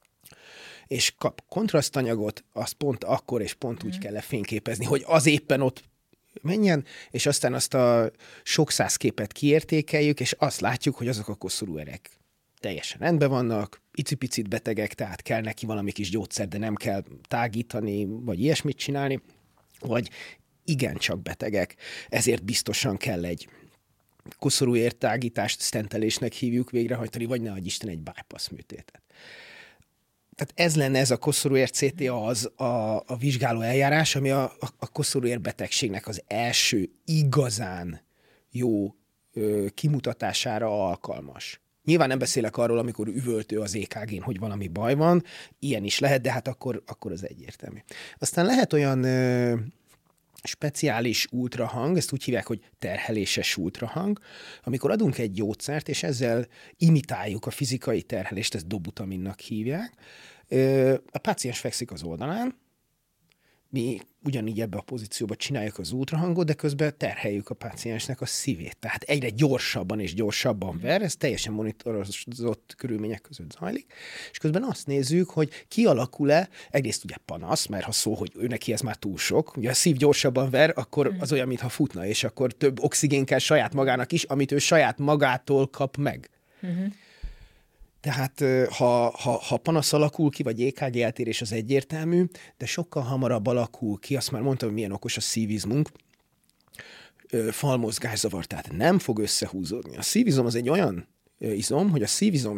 És kap kontrasztanyagot, azt pont akkor és pont úgy kell lefényképezni, hogy az éppen ott menjen, és aztán azt a sok száz képet kiértékeljük, és azt látjuk, hogy azok a koszorúerek teljesen rendben vannak, icipicit betegek, tehát kell neki valami kis gyógyszer, de nem kell tágítani, vagy ilyesmit csinálni, vagy igencsak betegek, ezért biztosan kell egy koszorúértágítást, sztentelésnek hívjuk végrehajtani, vagy ne adj Isten egy bypass műtétet. Tehát ez lenne ez a koszorúér cé té az a, a vizsgáló eljárás, ami a, a, a koszorúér betegségnek az első igazán jó ö, kimutatására alkalmas. Nyilván nem beszélek arról, amikor üvöltő az é ká gén, hogy valami baj van, ilyen is lehet, de hát akkor, akkor az egyértelmű. Aztán lehet olyan ö, speciális ultrahang, ezt úgy hívják, hogy terheléses ultrahang, amikor adunk egy gyógyszert, és ezzel imitáljuk a fizikai terhelést, ezt dobutaminnak hívják. A páciens fekszik az oldalán, mi ugyanígy ebbe a pozícióba csináljuk az ultrahangot, de közben terheljük a páciensnek a szívét. Tehát egyre gyorsabban és gyorsabban ver, ez teljesen monitorozott körülmények között zajlik, és közben azt nézzük, hogy kialakul-e, egyrészt ugye panasz, mert ha szó, hogy ő neki ez már túl sok, ugye a szív gyorsabban ver, akkor az olyan, mintha futna, és akkor több oxigén kell saját magának is, amit ő saját magától kap meg. Uh-huh. Tehát ha, ha, ha panasz alakul ki, vagy é ká gé eltérés, az egyértelmű, de sokkal hamarabb alakul ki, azt már mondtam, hogy milyen okos a szívizmunk, falmozgászavar, tehát nem fog összehúzódni. A szívizom az egy olyan izom, hogy a szívizom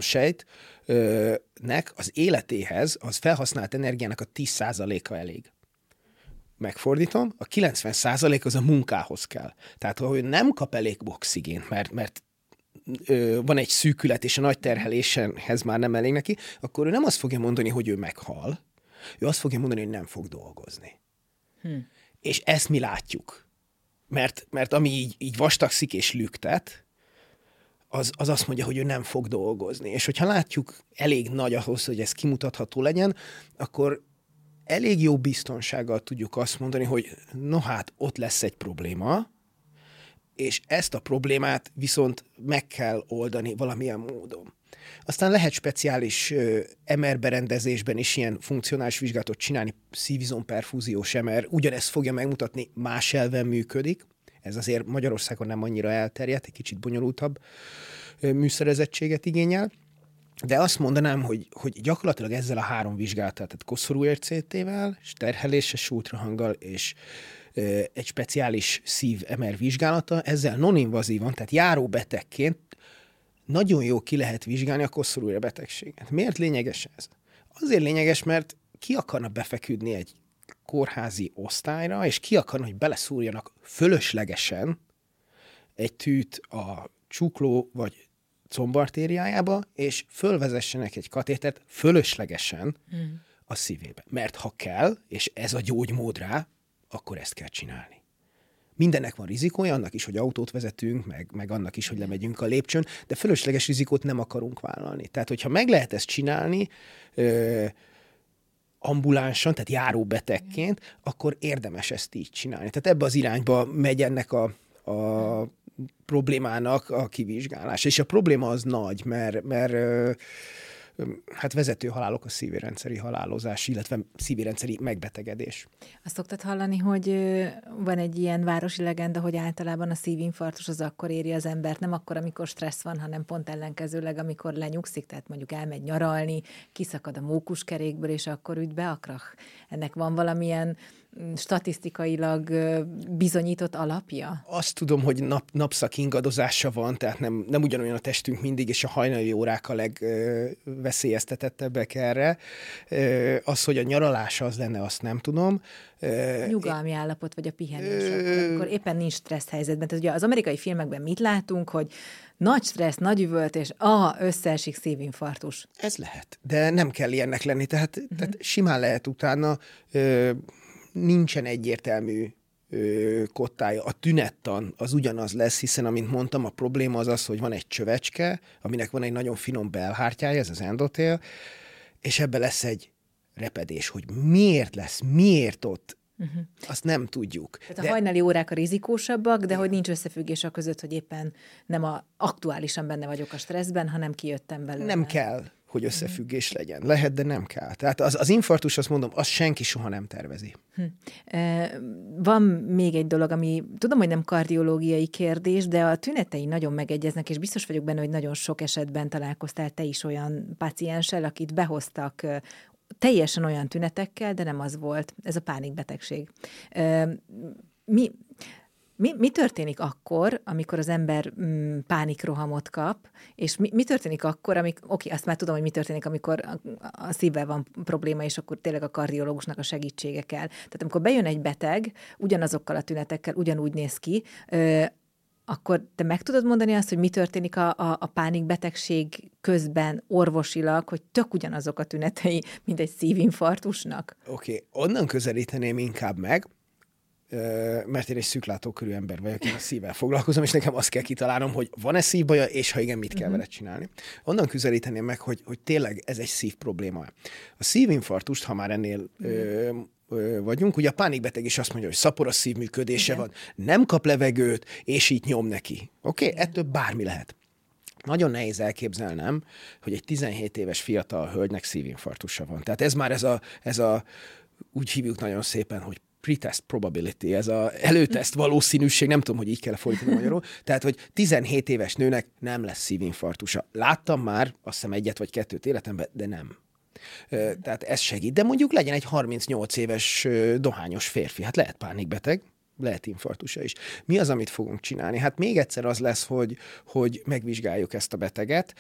sejtnek az életéhez az felhasznált energiának a tíz százaléka elég. Megfordítom, a kilencven százalék az a munkához kell. Tehát, ha ő nem kap elég oxigént, mert, mert van egy szűkület, és a nagy terhelésenhez már nem elég neki, akkor ő nem azt fogja mondani, hogy ő meghal, ő azt fogja mondani, hogy nem fog dolgozni. Hm. És ezt mi látjuk. Mert, mert ami így, így vastagszik és lüktet, az, az azt mondja, hogy ő nem fog dolgozni. És hogyha látjuk elég nagy ahhoz, hogy ez kimutatható legyen, akkor elég jó biztonsággal tudjuk azt mondani, hogy no hát, ott lesz egy probléma, és ezt a problémát viszont meg kell oldani valamilyen módon. Aztán lehet speciális em er berendezésben is ilyen funkcionális vizsgálatot csinálni, szívizomperfúziós em er, ugyanezt fogja megmutatni, más elven működik. Ez azért Magyarországon nem annyira elterjedt, egy kicsit bonyolultabb műszerezettséget igényel. De azt mondanám, hogy, hogy gyakorlatilag ezzel a három vizsgálattal, tehát koszorúér cé té-vel, és terheléses ultrahanggal, és egy speciális szív-em er vizsgálata, ezzel non-invazívan, tehát járó betegként nagyon jó ki lehet vizsgálni a koszorúér betegséget. Miért lényeges ez? Azért lényeges, mert ki akarna befeküdni egy kórházi osztályra, és ki akarnak, hogy beleszúrjanak fölöslegesen egy tűt a csukló vagy combartériájába, és fölvezessenek egy katétert fölöslegesen mm. a szívébe. Mert ha kell, és ez a gyógymód rá, akkor ezt kell csinálni. Mindennek van rizikója, annak is, hogy autót vezetünk, meg, meg annak is, hogy lemegyünk a lépcsőn, de fölösleges rizikót nem akarunk vállalni. Tehát, hogyha meg lehet ezt csinálni ö, ambulánsan, tehát járóbetegként, akkor érdemes ezt így csinálni. Tehát ebbe az irányba megy ennek a, a problémának a kivizsgálása. És a probléma az nagy, mert, mert ö, hát vezető halálok a szívérendszeri halálozás, illetve szívérendszeri megbetegedés. Azt szoktad hallani, hogy van egy ilyen városi legenda, hogy általában a szívinfarktus az akkor éri az embert, nem akkor, amikor stressz van, hanem pont ellenkezőleg, amikor lenyugszik, tehát mondjuk elmegy nyaralni, kiszakad a mókuskerékből, és akkor üt be a krach. Ennek van valamilyen statisztikailag bizonyított alapja? Azt tudom, hogy nap, napszak ingadozása van, tehát nem, nem ugyanolyan a testünk mindig, és a hajnali órák a legveszélyeztetettebbek erre. Az, hogy a nyaralás az lenne, azt nem tudom. Nyugalmi állapot, vagy a pihenés, akkor, amikor éppen nincs stressz helyzetben. Tehát ugye az amerikai filmekben mit látunk, hogy nagy stressz, nagy üvöltés, ah, összeesik szívinfarktus. Ez lehet, de nem kell ilyennek lenni, tehát, uh-huh. tehát simán lehet utána, ö, nincsen egyértelmű ö, kottája. A tünettan az ugyanaz lesz, hiszen, amint mondtam, a probléma az az, hogy van egy csövecske, aminek van egy nagyon finom belhártyája, ez az endotél, és ebbe lesz egy repedés, hogy miért lesz, miért ott, uh-huh. azt nem tudjuk. Tehát de... a hajnali órák a rizikósabbak, de hogy nincs összefüggés a között, hogy éppen nem a, aktuálisan benne vagyok a stresszben, hanem kijöttem belőle. Nem kell, hogy összefüggés legyen. Lehet, de nem kell. Tehát az, az infarktus, azt mondom, azt senki soha nem tervezi. Hm. Van még egy dolog, ami tudom, hogy nem kardiológiai kérdés, de a tünetei nagyon megegyeznek, és biztos vagyok benne, hogy nagyon sok esetben találkoztál te is olyan pácienssel, akit behoztak teljesen olyan tünetekkel, de nem az volt. Ez a pánikbetegség. Mi... Mi, mi történik akkor, amikor az ember mm, pánikrohamot kap, és mi, mi történik akkor, amikor, oké, azt már tudom, hogy mi történik, amikor a, a szívvel van probléma, és akkor tényleg a kardiológusnak a segítsége kell. Tehát amikor bejön egy beteg, ugyanazokkal a tünetekkel, ugyanúgy néz ki, ö, akkor te meg tudod mondani azt, hogy mi történik a, a, a pánikbetegség közben orvosilag, hogy tök ugyanazok a tünetei, mint egy szívinfarktusnak? Oké, okay. Onnan közelíteném inkább meg, mert én egy szűklátókörű ember vagyok, én a szívvel foglalkozom, és nekem azt kell kitalálnom, hogy van-e szívbaja, és ha igen, mit kell uh-huh. vele csinálni. Onnan közelíteném meg, hogy, hogy tényleg ez egy szív probléma. A szívinfarktust, ha már ennél uh-huh. ö, ö, vagyunk, ugye a pánikbeteg is azt mondja, hogy szaporos szívműködése igen. van, nem kap levegőt, és így nyom neki. Oké? Okay? Ettől bármi lehet. Nagyon nehéz elképzelnem, hogy egy tizenhét éves fiatal hölgynek szívinfarktusa van. Tehát ez már ez a, ez a úgy hívjuk nagyon szépen, hogy pretest probability, ez az előteszt valószínűség, nem tudom, hogy így kell fordítani magyarul, tehát, hogy tizenhét éves nőnek nem lesz szívinfarktusa. Láttam már, azt hiszem egyet vagy kettőt életemben, de nem. Tehát ez segít. De mondjuk legyen egy harmincnyolc éves dohányos férfi, hát lehet pánikbeteg, lehet infarktusa is. Mi az, amit fogunk csinálni? Hát még egyszer az lesz, hogy, hogy megvizsgáljuk ezt a beteget,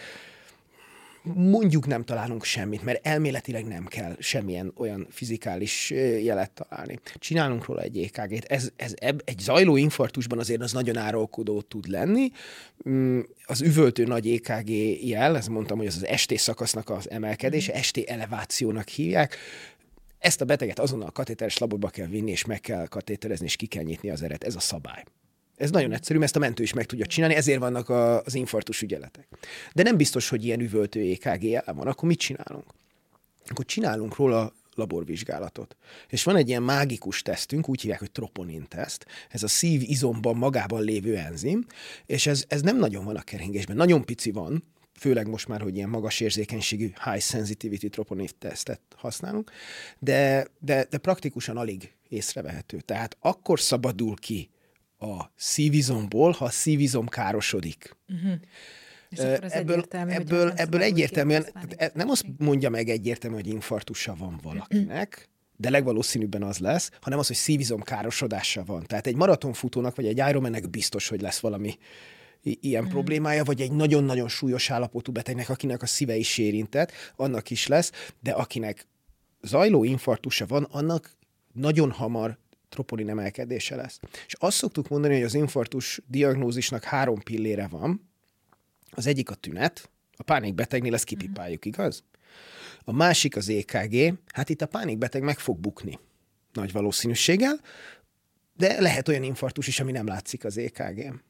mondjuk nem találunk semmit, mert elméletileg nem kell semmilyen olyan fizikális jelet találni. Csinálunk róla egy é ká gét. Ez, ez egy zajló infarktusban azért az nagyon árulkodó tud lenni. Az üvöltő nagy é ká gé jel, ezt mondtam, hogy az az es té szakasznak az emelkedése, es té elevációnak hívják. Ezt a beteget azonnal a katéteres laborba kell vinni, és meg kell katéterezni, és ki kell nyitni az eret. Ez a szabály. Ez nagyon egyszerű, mert ezt a mentő is meg tudja csinálni, ezért vannak a, az infarktus ügyeletek. De nem biztos, hogy ilyen üvöltő é ká gé jel van. Akkor mit csinálunk? Akkor csinálunk róla laborvizsgálatot. És van egy ilyen mágikus tesztünk, úgy hívják, hogy troponin-teszt. Ez a szívizomban magában lévő enzim, és ez, ez nem nagyon van a keringésben. Nagyon pici van, főleg most már, hogy ilyen magas érzékenységű high sensitivity troponin tesztet használunk, de, de, de praktikusan alig észrevehető. Tehát akkor szabadul ki a szívizomból, ha a szívizom károsodik. Uh-huh. Ebből, egyértelmű, ebből, ebből egyértelműen, nem azt mondja meg egyértelműen, hogy infarktusa van valakinek, uh-huh. de legvalószínűbben az lesz, hanem az, hogy szívizom károsodása van. Tehát egy maratonfutónak, vagy egy Ironmannek biztos, hogy lesz valami ilyen uh-huh. problémája, vagy egy nagyon-nagyon súlyos állapotú betegnek, akinek a szíve is érintett, annak is lesz, de akinek zajló infarktusa van, annak nagyon hamar troponin emelkedése lesz. És azt szoktuk mondani, hogy az infarktus diagnózisnak három pillére van. Az egyik a tünet, a pánikbetegnél ezt kipipáljuk, igaz? A másik az é ká gé, hát itt a pánikbeteg meg fog bukni nagy valószínűséggel, de lehet olyan infarktus is, ami nem látszik az é ká gén.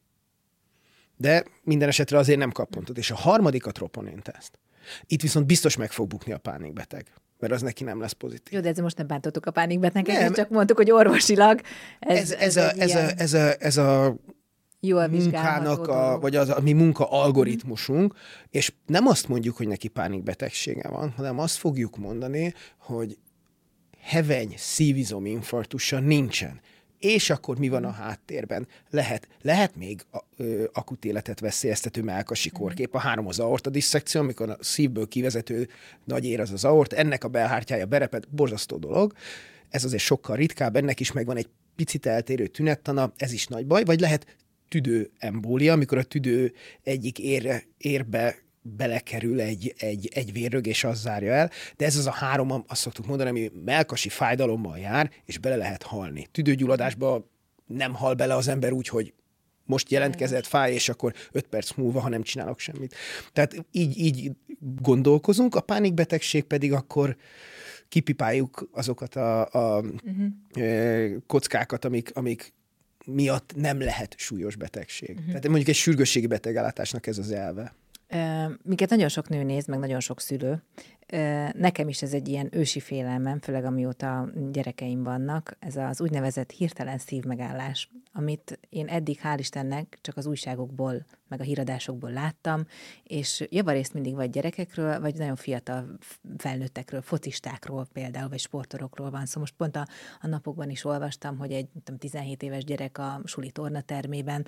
De minden esetre azért nem kap pontot. És a harmadik a troponin-teszt. Itt viszont biztos meg fog bukni a pánikbeteg, mert az neki nem lesz pozitív. Jó, de ezzel most nem bántottuk a pánikbeteget, csak mondtuk, hogy orvosilag. Ez, ez, ez, a, ez, a, ez, a, ez a jól munkának, a, vagy az a mi munka algoritmusunk, és nem azt mondjuk, hogy neki pánikbetegsége van, hanem azt fogjuk mondani, hogy heveny szívizominfarktusa nincsen. És akkor mi van a háttérben? Lehet, lehet még ö, akut életet veszélyeztető mellkasi kórkép. A három az aorta disszekció, amikor a szívből kivezető nagy ér az az aort, ennek a belhártyája bereped, borzasztó dolog. Ez azért sokkal ritkább, ennek is megvan egy picit eltérő tünettana, ez is nagy baj, vagy lehet tüdőembólia, amikor a tüdő egyik ér, érbe belekerül egy, egy, egy vérrög, és az zárja el, de ez az a három, azt szoktuk mondani, ami mellkasi fájdalommal jár, és bele lehet halni. Tüdőgyulladásba nem hal bele az ember úgy, hogy most jelentkezett, fáj, és akkor öt perc múlva, ha nem csinálok semmit. Tehát így, így gondolkozunk, a pánikbetegség pedig akkor kipipáljuk azokat a, a uh-huh. kockákat, amik, amik miatt nem lehet súlyos betegség. Uh-huh. Tehát mondjuk egy sürgősségi betegellátásnak ez az elve. Minket nagyon sok nő néz, meg nagyon sok szülő. Nekem is ez egy ilyen ősi félelmem, főleg amióta gyerekeim vannak, ez az úgynevezett hirtelen szívmegállás, amit én eddig, hál' Istennek, csak az újságokból, meg a híradásokból láttam, és javarészt mindig vagy gyerekekről, vagy nagyon fiatal felnőttekről, focistákról például, vagy sportorokról van. Szóval most pont a, a napokban is olvastam, hogy egy tudom, tizenhét éves gyerek a suli tornatermében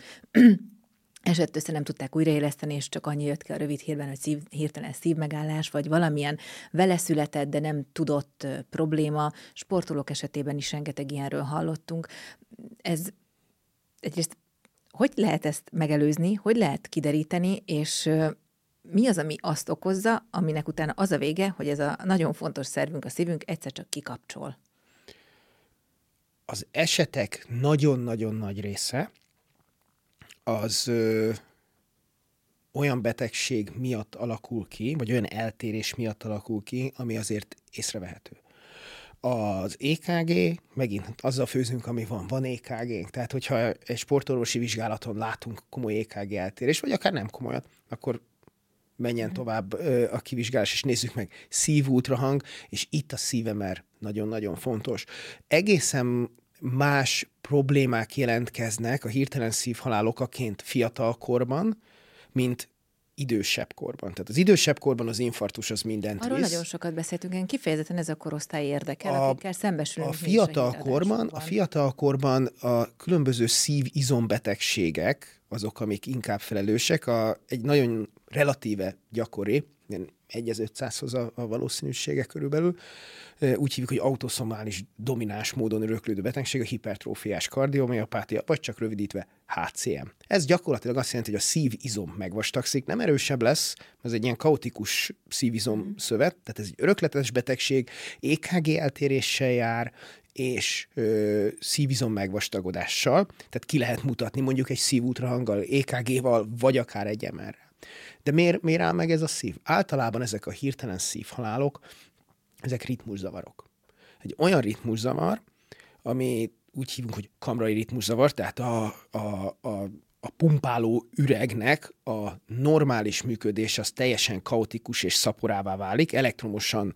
esett össze, nem tudták újraéleszteni, és csak annyi jött ki a rövid hírben, hogy szív, hirtelen szívmegállás, vagy valamilyen vele született, de nem tudott uh, probléma. Sportolók esetében is rengeteg ilyenről hallottunk. Ez egyrészt, hogy lehet ezt megelőzni, hogy lehet kideríteni, és uh, mi az, ami azt okozza, aminek utána az a vége, hogy ez a nagyon fontos szervünk, a szívünk egyszer csak kikapcsol? Az esetek nagyon-nagyon nagy része az ö, olyan betegség miatt alakul ki, vagy olyan eltérés miatt alakul ki, ami azért észrevehető. Az é ká gé, megint azzal főzünk, ami van, van é ká gé, tehát hogyha egy sportorvosi vizsgálaton látunk komoly é ká gé eltérés, vagy akár nem komolyat, akkor menjen tovább ö, a kivizsgálás, és nézzük meg szívultrahang, és itt a szív em er nagyon-nagyon fontos. Egészen más problémák jelentkeznek a hirtelen szívhalál okaként fiatal korban, mint idősebb korban. Tehát az idősebb korban az infarktus az mindent Arról visz. nagyon sokat beszéltünk, én kifejezetten ez a korosztály érdekel, a, akikkel szembesülünk. A fiatal korban, a fiatal korban a különböző szív-izombetegségek, azok, amik inkább felelősek, a, egy nagyon relatíve gyakori, egy ötszázhoz a, a valószínűsége körülbelül. Úgy hívjuk, hogy autoszomális domináns módon öröklődő betegség, a hipertrófiás kardiomiopátia, vagy csak rövidítve há cé em. Ez gyakorlatilag azt jelenti, hogy a szívizom megvastagszik, nem erősebb lesz, ez egy ilyen kaotikus szívizom szövet, tehát ez egy örökletes betegség, é ká gé eltéréssel jár, és ö, szívizom megvastagodással, tehát ki lehet mutatni mondjuk egy szívultrahanggal, é ká géval, vagy akár egy em er-rel. De miért, miért áll meg ez a szív? Általában ezek a hirtelen szívhalálok, ezek ritmuszavarok. Egy olyan ritmuszavar, ami úgy hívunk, hogy kamrai ritmuszavar, tehát a, a, a, a pumpáló üregnek a normális működés az teljesen kaotikus és szaporává válik, elektromosan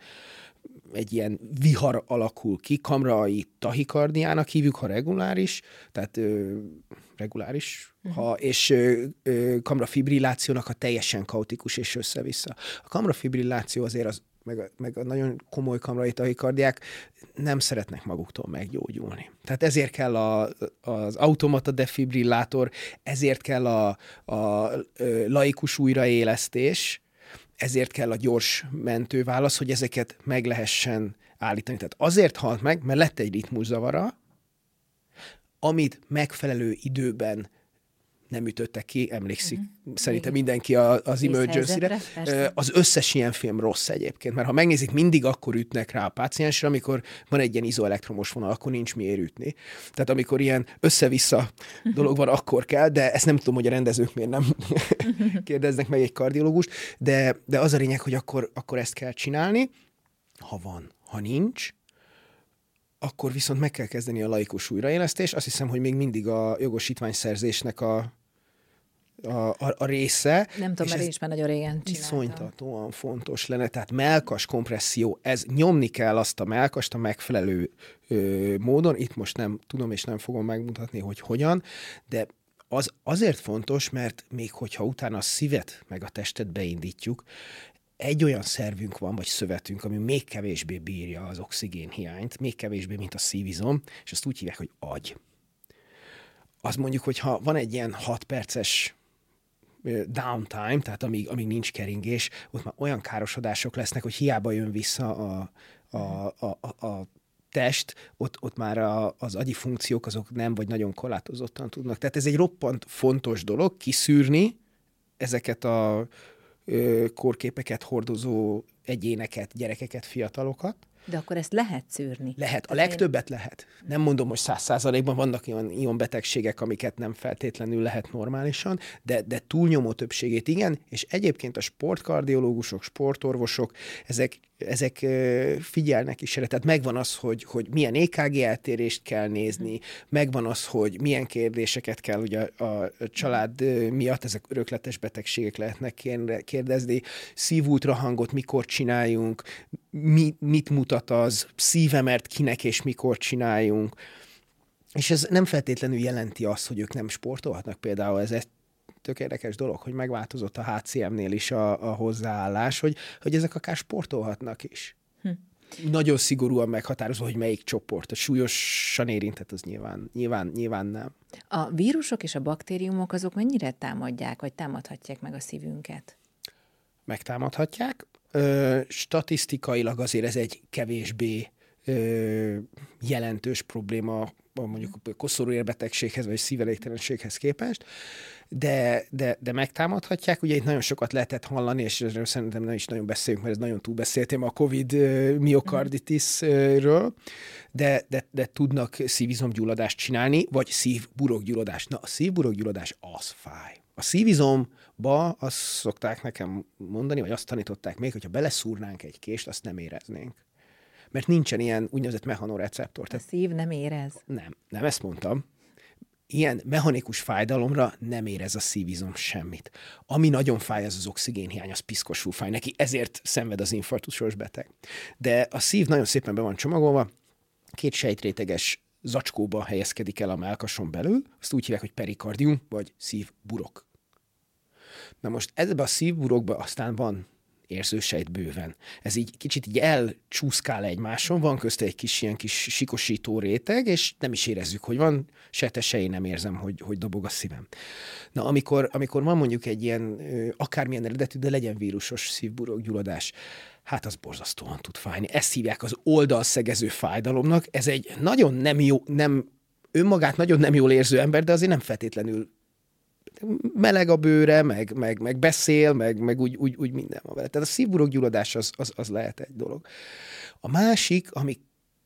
egy ilyen vihar alakul ki, kamrai tahikardiának hívjuk, ha reguláris, tehát ö, reguláris, uh-huh. ha, és ö, ö, kamrafibrillációnak a teljesen kaotikus és össze-vissza. A kamrafibrilláció azért az, meg, a, meg a nagyon komoly kamrai tahikardiák nem szeretnek maguktól meggyógyulni. Tehát ezért kell a, az automata defibrillátor, ezért kell a, a, a laikus újraélesztés, ezért kell a gyors mentőválasz, hogy ezeket meg lehessen állítani. Tehát azért halt meg, mert lett egy ritmuszavara, amit megfelelő időben nem ütöttek ki, emlékszik uh-huh. szerintem mindenki a, az emergency-re. Az összes ilyen film rossz egyébként, mert ha megnézik, mindig akkor ütnek rá a páciensre, amikor van egy ilyen izoelektromos vonal, akkor nincs miért ütni. Tehát amikor ilyen össze-vissza dolog van, akkor kell, de ezt nem tudom, hogy a rendezők miért nem kérdeznek meg egy kardiológust, de, de az a lényeg, hogy akkor, akkor ezt kell csinálni, ha van. Ha nincs, akkor viszont meg kell kezdeni a laikus újraélesztés. Azt hiszem, hogy még mindig a jogosítványszerzésnek a, a, a, a része. Nem tudom, mert én is már nagyon régen csináltam. Iszonytatóan fontos lenne. Tehát mellkas kompresszió, ez nyomni kell azt a mellkast a megfelelő ö, módon. Itt most nem tudom, és nem fogom megmutatni, hogy hogyan, de az azért fontos, mert még hogyha utána a szívet meg a testet beindítjuk, egy olyan szervünk van, vagy szövetünk, ami még kevésbé bírja az oxigénhiányt, még kevésbé, mint a szívizom, és azt úgy hívják, hogy agy. Az mondjuk, hogyha van egy ilyen hat perces downtime, tehát amíg, amíg nincs keringés, ott már olyan károsodások lesznek, hogy hiába jön vissza a, a, a, a, a test, ott, ott már a, az agyi funkciók azok nem, vagy nagyon korlátozottan tudnak. Tehát ez egy roppant fontos dolog, kiszűrni ezeket a kórképeket hordozó egyéneket, gyerekeket, fiatalokat. De akkor ezt lehet szűrni? Lehet. A legtöbbet lehet. Nem mondom, hogy száz százalékban vannak olyan ionbetegségek, amiket nem feltétlenül lehet normálisan, de, de túlnyomó többségét igen, és egyébként a sportkardiológusok, sportorvosok, ezek, ezek figyelnek is erre. Tehát megvan az, hogy, hogy milyen é ká gé eltérést kell nézni, megvan az, hogy milyen kérdéseket kell ugye a család miatt, ezek örökletes betegségek lehetnek kérdezni, szívultrahangot mikor csináljunk, mi, mit mutat az, szívemert kinek és mikor csináljunk. És ez nem feltétlenül jelenti azt, hogy ők nem sportolhatnak. Például ez egy tök érdekes dolog, hogy megváltozott a há cé em-nél is a, a hozzáállás, hogy, hogy ezek akár sportolhatnak is. Hm. Nagyon szigorúan meghatározva, hogy melyik csoport. A súlyosan érintett, az nyilván, nyilván, nyilván nem. A vírusok és a baktériumok azok mennyire támadják, vagy támadhatják meg a szívünket? Megtámadhatják. Ö, statisztikailag azért ez egy kevésbé ö, jelentős probléma mondjuk a koszorúérbetegséghez vagy szívelégtelenséghez képest, de, de, de megtámadhatják. Ugye itt nagyon sokat lehetett hallani, és erről szerintem nem is nagyon beszéljünk, mert ez nagyon túlbeszéltem a Covid miokarditisről, de, de, de tudnak szívizomgyulladást csinálni, vagy szívburokgyulladást. Na, a szívburokgyulladás az fáj. A szívizomba azt szokták nekem mondani, vagy azt tanították még, hogyha beleszúrnánk egy kést, azt nem éreznénk. Mert nincsen ilyen úgynevezett mechanoreceptor. A szív nem érez? Nem, nem ezt mondtam. Ilyen mechanikus fájdalomra nem érez a szívizom semmit. Ami nagyon fáj, az az oxigénhiány, az piszkosul fáj neki, ezért szenved az infarktusos beteg. De a szív nagyon szépen be van csomagolva, két sejtréteges zacskóba helyezkedik el a mellkason belül, azt úgy hívják, hogy perikardium, vagy szívburok. Na most ebben a szívburokban aztán van érzősejt bőven. Ez így kicsit így elcsúszkál egymáson, van közte egy kis ilyen kis sikosító réteg, és nem is érezzük, hogy van, se te, se én nem érzem, hogy, hogy dobog a szívem. Na, amikor, amikor van mondjuk egy ilyen, akármilyen eredetű, de legyen vírusos szívburokgyulladás, hát az borzasztóan tud fájni. Ezt hívják az oldalszegező fájdalomnak. Ez egy nagyon nem jó, nem, önmagát nagyon nem jól érző ember, de azért nem feltétlenül meleg a bőre, meg, meg, meg beszél, meg, meg úgy, úgy, úgy minden van vele. Tehát a szívburokgyulladás az, az, az lehet egy dolog. A másik, ami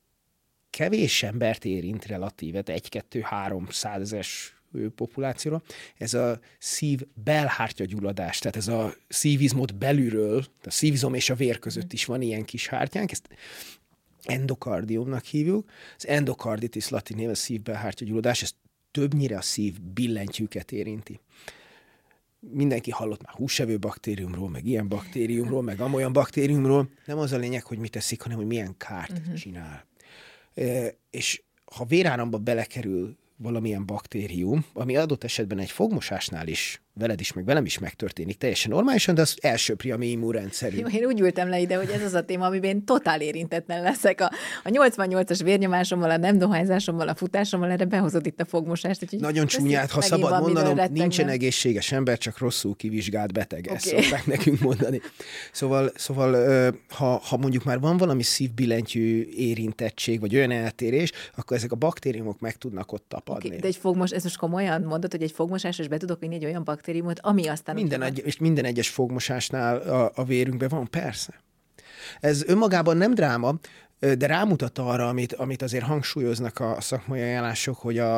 kevés embert érint relatíve, egy-kettő-három százezres populációra, ez a szív belhártyagyulladás, tehát ez a szívizmot belülről, a szívizom és a vér között is van ilyen kis hártyánk, ezt endokardiumnak hívjuk. Az endokarditis latin név, a szívbelhártyagyulladás, ez többnyire a szív billentyűket érinti. Mindenki hallott már húsevő baktériumról, meg ilyen baktériumról, meg amolyan baktériumról. Nem az a lényeg, hogy mit teszik, hanem hogy milyen kárt uh-huh. csinál. E, és ha véráramba belekerül valamilyen baktérium, ami adott esetben egy fogmosásnál is veled is, meg velem is megtörténik teljesen normálisan, de az elsöpri a mi immunrendszerünk. Én úgy ültem le ide, hogy ez az a téma, amiben én totál érintetlen leszek. A, a nyolcvannyolcas vérnyomásommal, a nem dohányzásommal, a futásommal, erre behozod itt a fogmosást. Úgyhogy nagyon csúnyát, ha szabad mondanom, nincsen egészséges ember, csak rosszul kivizsgált beteg. Okay. Ezt szokták nekünk mondani. Szóval, szóval ha, ha mondjuk már van valami szívbillentyű érintettség, vagy olyan eltérés, akkor ezek a baktériumok meg tudnak ott tapadni. Okay, de egy fogmos, ez most komolyan mondod, hogy egy fogmosás, és be tudok vinni egy olyan baktériumot, ami aztán... Minden, egy, és minden egyes fogmosásnál a, a vérünkben van, persze. Ez önmagában nem dráma, de rámutat arra, amit, amit azért hangsúlyoznak a szakmai ajánlások, hogy a,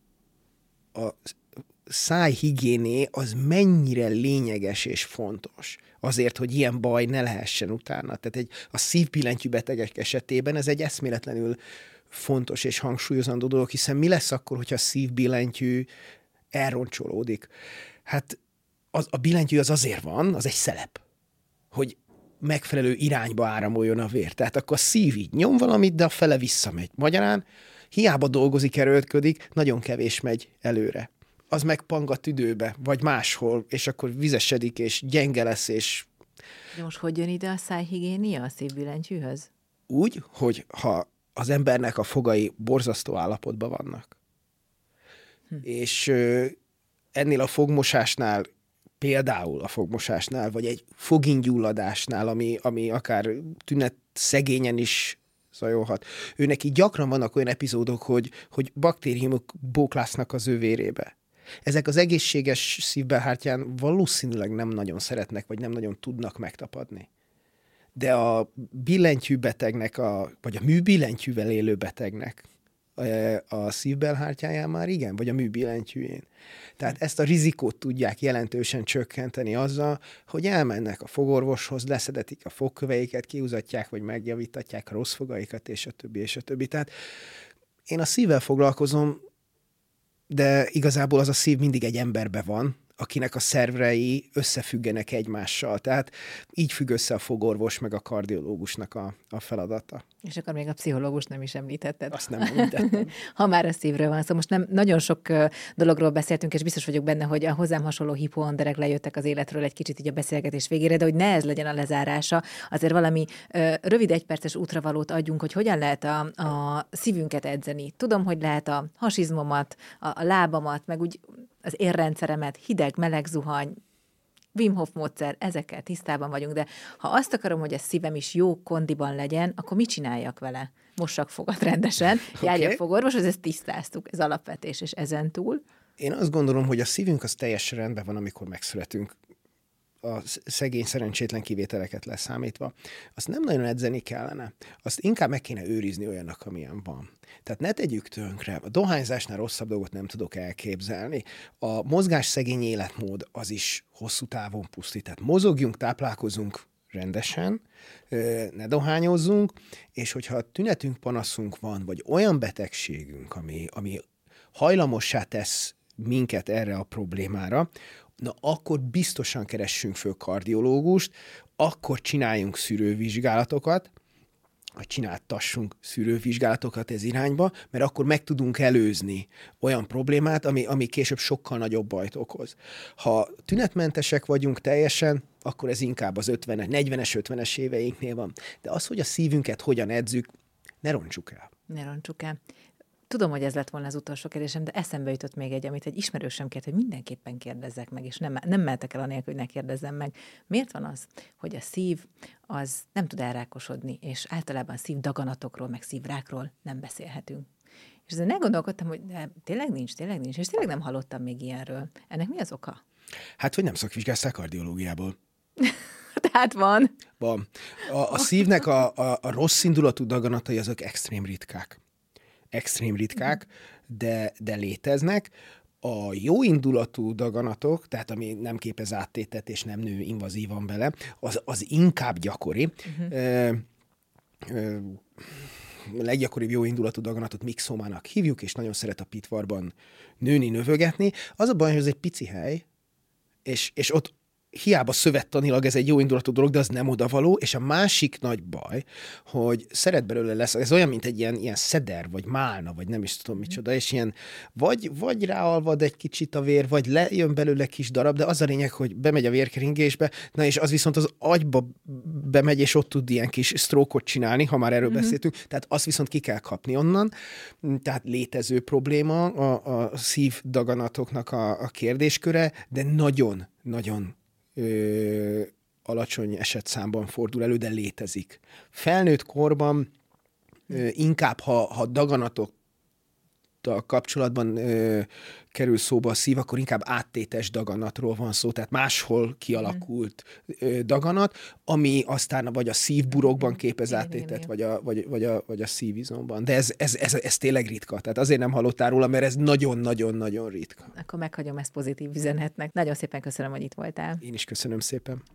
a szájhigiéné az mennyire lényeges és fontos. Azért, hogy ilyen baj ne lehessen utána. Tehát egy, a szívbillentyű betegek esetében ez egy eszméletlenül fontos és hangsúlyozandó dolog, hiszen mi lesz akkor, hogyha a szívbillentyű elroncsolódik? Hát az, a billentyű az azért van, az egy szelep, hogy megfelelő irányba áramoljon a vér. Tehát akkor a szív így nyom valamit, de a fele visszamegy. Magyarán hiába dolgozik, erőlködik, nagyon kevés megy előre. Az meg pangat tüdőbe, vagy máshol, és akkor vizesedik, és gyenge lesz, és... De most hogy jön ide a szájhigiénia a szívbillentyűhöz? Úgy, hogy ha az embernek a fogai borzasztó állapotban vannak, hm. és ennél a fogmosásnál, például a fogmosásnál, vagy egy fogingyulladásnál, ami, ami akár tünet szegényen is zajolhat. Őnek így gyakran vannak olyan epizódok, hogy, hogy baktériumok bóklásznak az ő vérébe. Ezek az egészséges szívbelhártyán valószínűleg nem nagyon szeretnek, vagy nem nagyon tudnak megtapadni. De a billentyű betegnek, a, vagy a műbillentyűvel élő betegnek a szívbelhártyáján már igen, vagy a műbillentyűjén. Tehát ezt a rizikót tudják jelentősen csökkenteni azzal, hogy elmennek a fogorvoshoz, leszedetik a fogköveiket, kiúzatják, vagy megjavítatják a rossz fogaikat, és a többi, és a többi. Tehát én a szívvel foglalkozom, de igazából az a szív mindig egy emberbe van, akinek a szervrei összefüggenek egymással. Tehát így függ össze a fogorvos meg a kardiológusnak a, a feladata. És akkor még a pszichológus nem is említetted. Azt nem említettem. Ha már a szívről van szó. Szóval most nem nagyon sok dologról beszéltünk, és biztos vagyok benne, hogy a hozzám hasonló hipohonderek lejöttek az életről egy kicsit így a beszélgetés végére, de hogy ne ez legyen a lezárása, azért valami ö, rövid egyperces útravalót adjunk, hogy hogyan lehet a, a szívünket edzeni. Tudom, hogy lehet a hasizmomat, a, a lábamat, meg úgy az érrendszeremet, hideg, meleg zuhany, Wim Hof módszer, ezekkel tisztában vagyunk, de ha azt akarom, hogy a szívem is jó kondiban legyen, akkor mit csináljak vele? Mossak fogat rendesen, járjak okay. fogorvoshoz, ezt tisztáztuk, ez alapvetés, és ezen túl. Én azt gondolom, hogy a szívünk az teljesen rendben van, amikor megszületünk, a szegény, szerencsétlen kivételeket leszámítva. Azt nem nagyon edzeni kellene. Azt inkább meg kéne őrizni olyannak, amilyen van. Tehát ne tegyük tönkre. A dohányzásnál rosszabb dolgot nem tudok elképzelni. A mozgásszegény életmód az is hosszú távon pusztít. Tehát mozogjunk, táplálkozunk rendesen, ne dohányozzunk, és hogyha tünetünk, panaszunk van, vagy olyan betegségünk, ami, ami hajlamossá tesz minket erre a problémára, na akkor biztosan keressünk föl kardiológust, akkor csináljunk szűrővizsgálatokat, vagy csináltassunk szűrővizsgálatokat ez irányba, mert akkor meg tudunk előzni olyan problémát, ami, ami később sokkal nagyobb bajt okoz. Ha tünetmentesek vagyunk teljesen, akkor ez inkább az ötvenes, negyvenes, ötvenes éveinknél van. De az, hogy a szívünket hogyan edzük, ne rontsuk el. Ne rontsuk el. Tudom, hogy ez lett volna az utolsó kérdésem, de eszembe jutott még egy, amit egy ismerősöm kért, hogy mindenképpen kérdezzek meg, és nem, nem mehetek el anélkül, hogy ne kérdezzem meg. Miért van az, hogy a szív az nem tud elrákosodni, és általában szívdaganatokról, meg szívrákról nem beszélhetünk? És ezzel meggondolkodtam, hogy de tényleg nincs, tényleg nincs, és tényleg nem hallottam még ilyenről. Ennek mi az oka? Hát, hogy nem szakvizsgázták kardiológiából. Tehát van. Van. A, a szívnek a, a, a rossz indulatú daganatai azok extrém ritkák. extrém ritkák, de, de léteznek. A jó indulatú daganatok, tehát ami nem képez áttétet és nem nő invazívan bele, az, az inkább gyakori. Uh-huh. Ö, ö, a leggyakoribb jó indulatú daganatot mixomának hívjuk, és nagyon szeret a pitvarban nőni, növögetni. Az a baj, hogy ez egy pici hely, és, és ott hiába szövettanilag ez egy jó indulatú dolog, de az nem odavaló, és a másik nagy baj, hogy szeret belőle lesz, ez olyan, mint egy ilyen, ilyen szeder, vagy málna, vagy nem is tudom micsoda, és ilyen vagy, vagy ráalvad egy kicsit a vér, vagy lejön belőle kis darab, de az a lényeg, hogy bemegy a vérkeringésbe, na és az viszont az agyba bemegy, és ott tud ilyen kis sztrókot csinálni, ha már erről mm-hmm. beszéltünk, tehát azt viszont ki kell kapni onnan, tehát létező probléma a, a szívdaganatoknak a, a kérdésköre, de nagyon, nagyon Ö, alacsony esetszámban fordul elő, de létezik. Felnőtt korban ö, inkább, ha, ha daganatoktal kapcsolatban ö, kerül szóba a szív, akkor inkább áttétes daganatról van szó, tehát máshol kialakult ö, daganat, ami aztán vagy a szívburokban képez áttétet, vagy a, vagy, vagy, a, vagy a szívizomban. De ez, ez, ez, ez tényleg ritka. Tehát azért nem hallottál róla, mert ez nagyon-nagyon-nagyon ritka. Akkor meghagyom ezt pozitív üzenetnek. Nagyon szépen köszönöm, hogy itt voltál. Én is köszönöm szépen.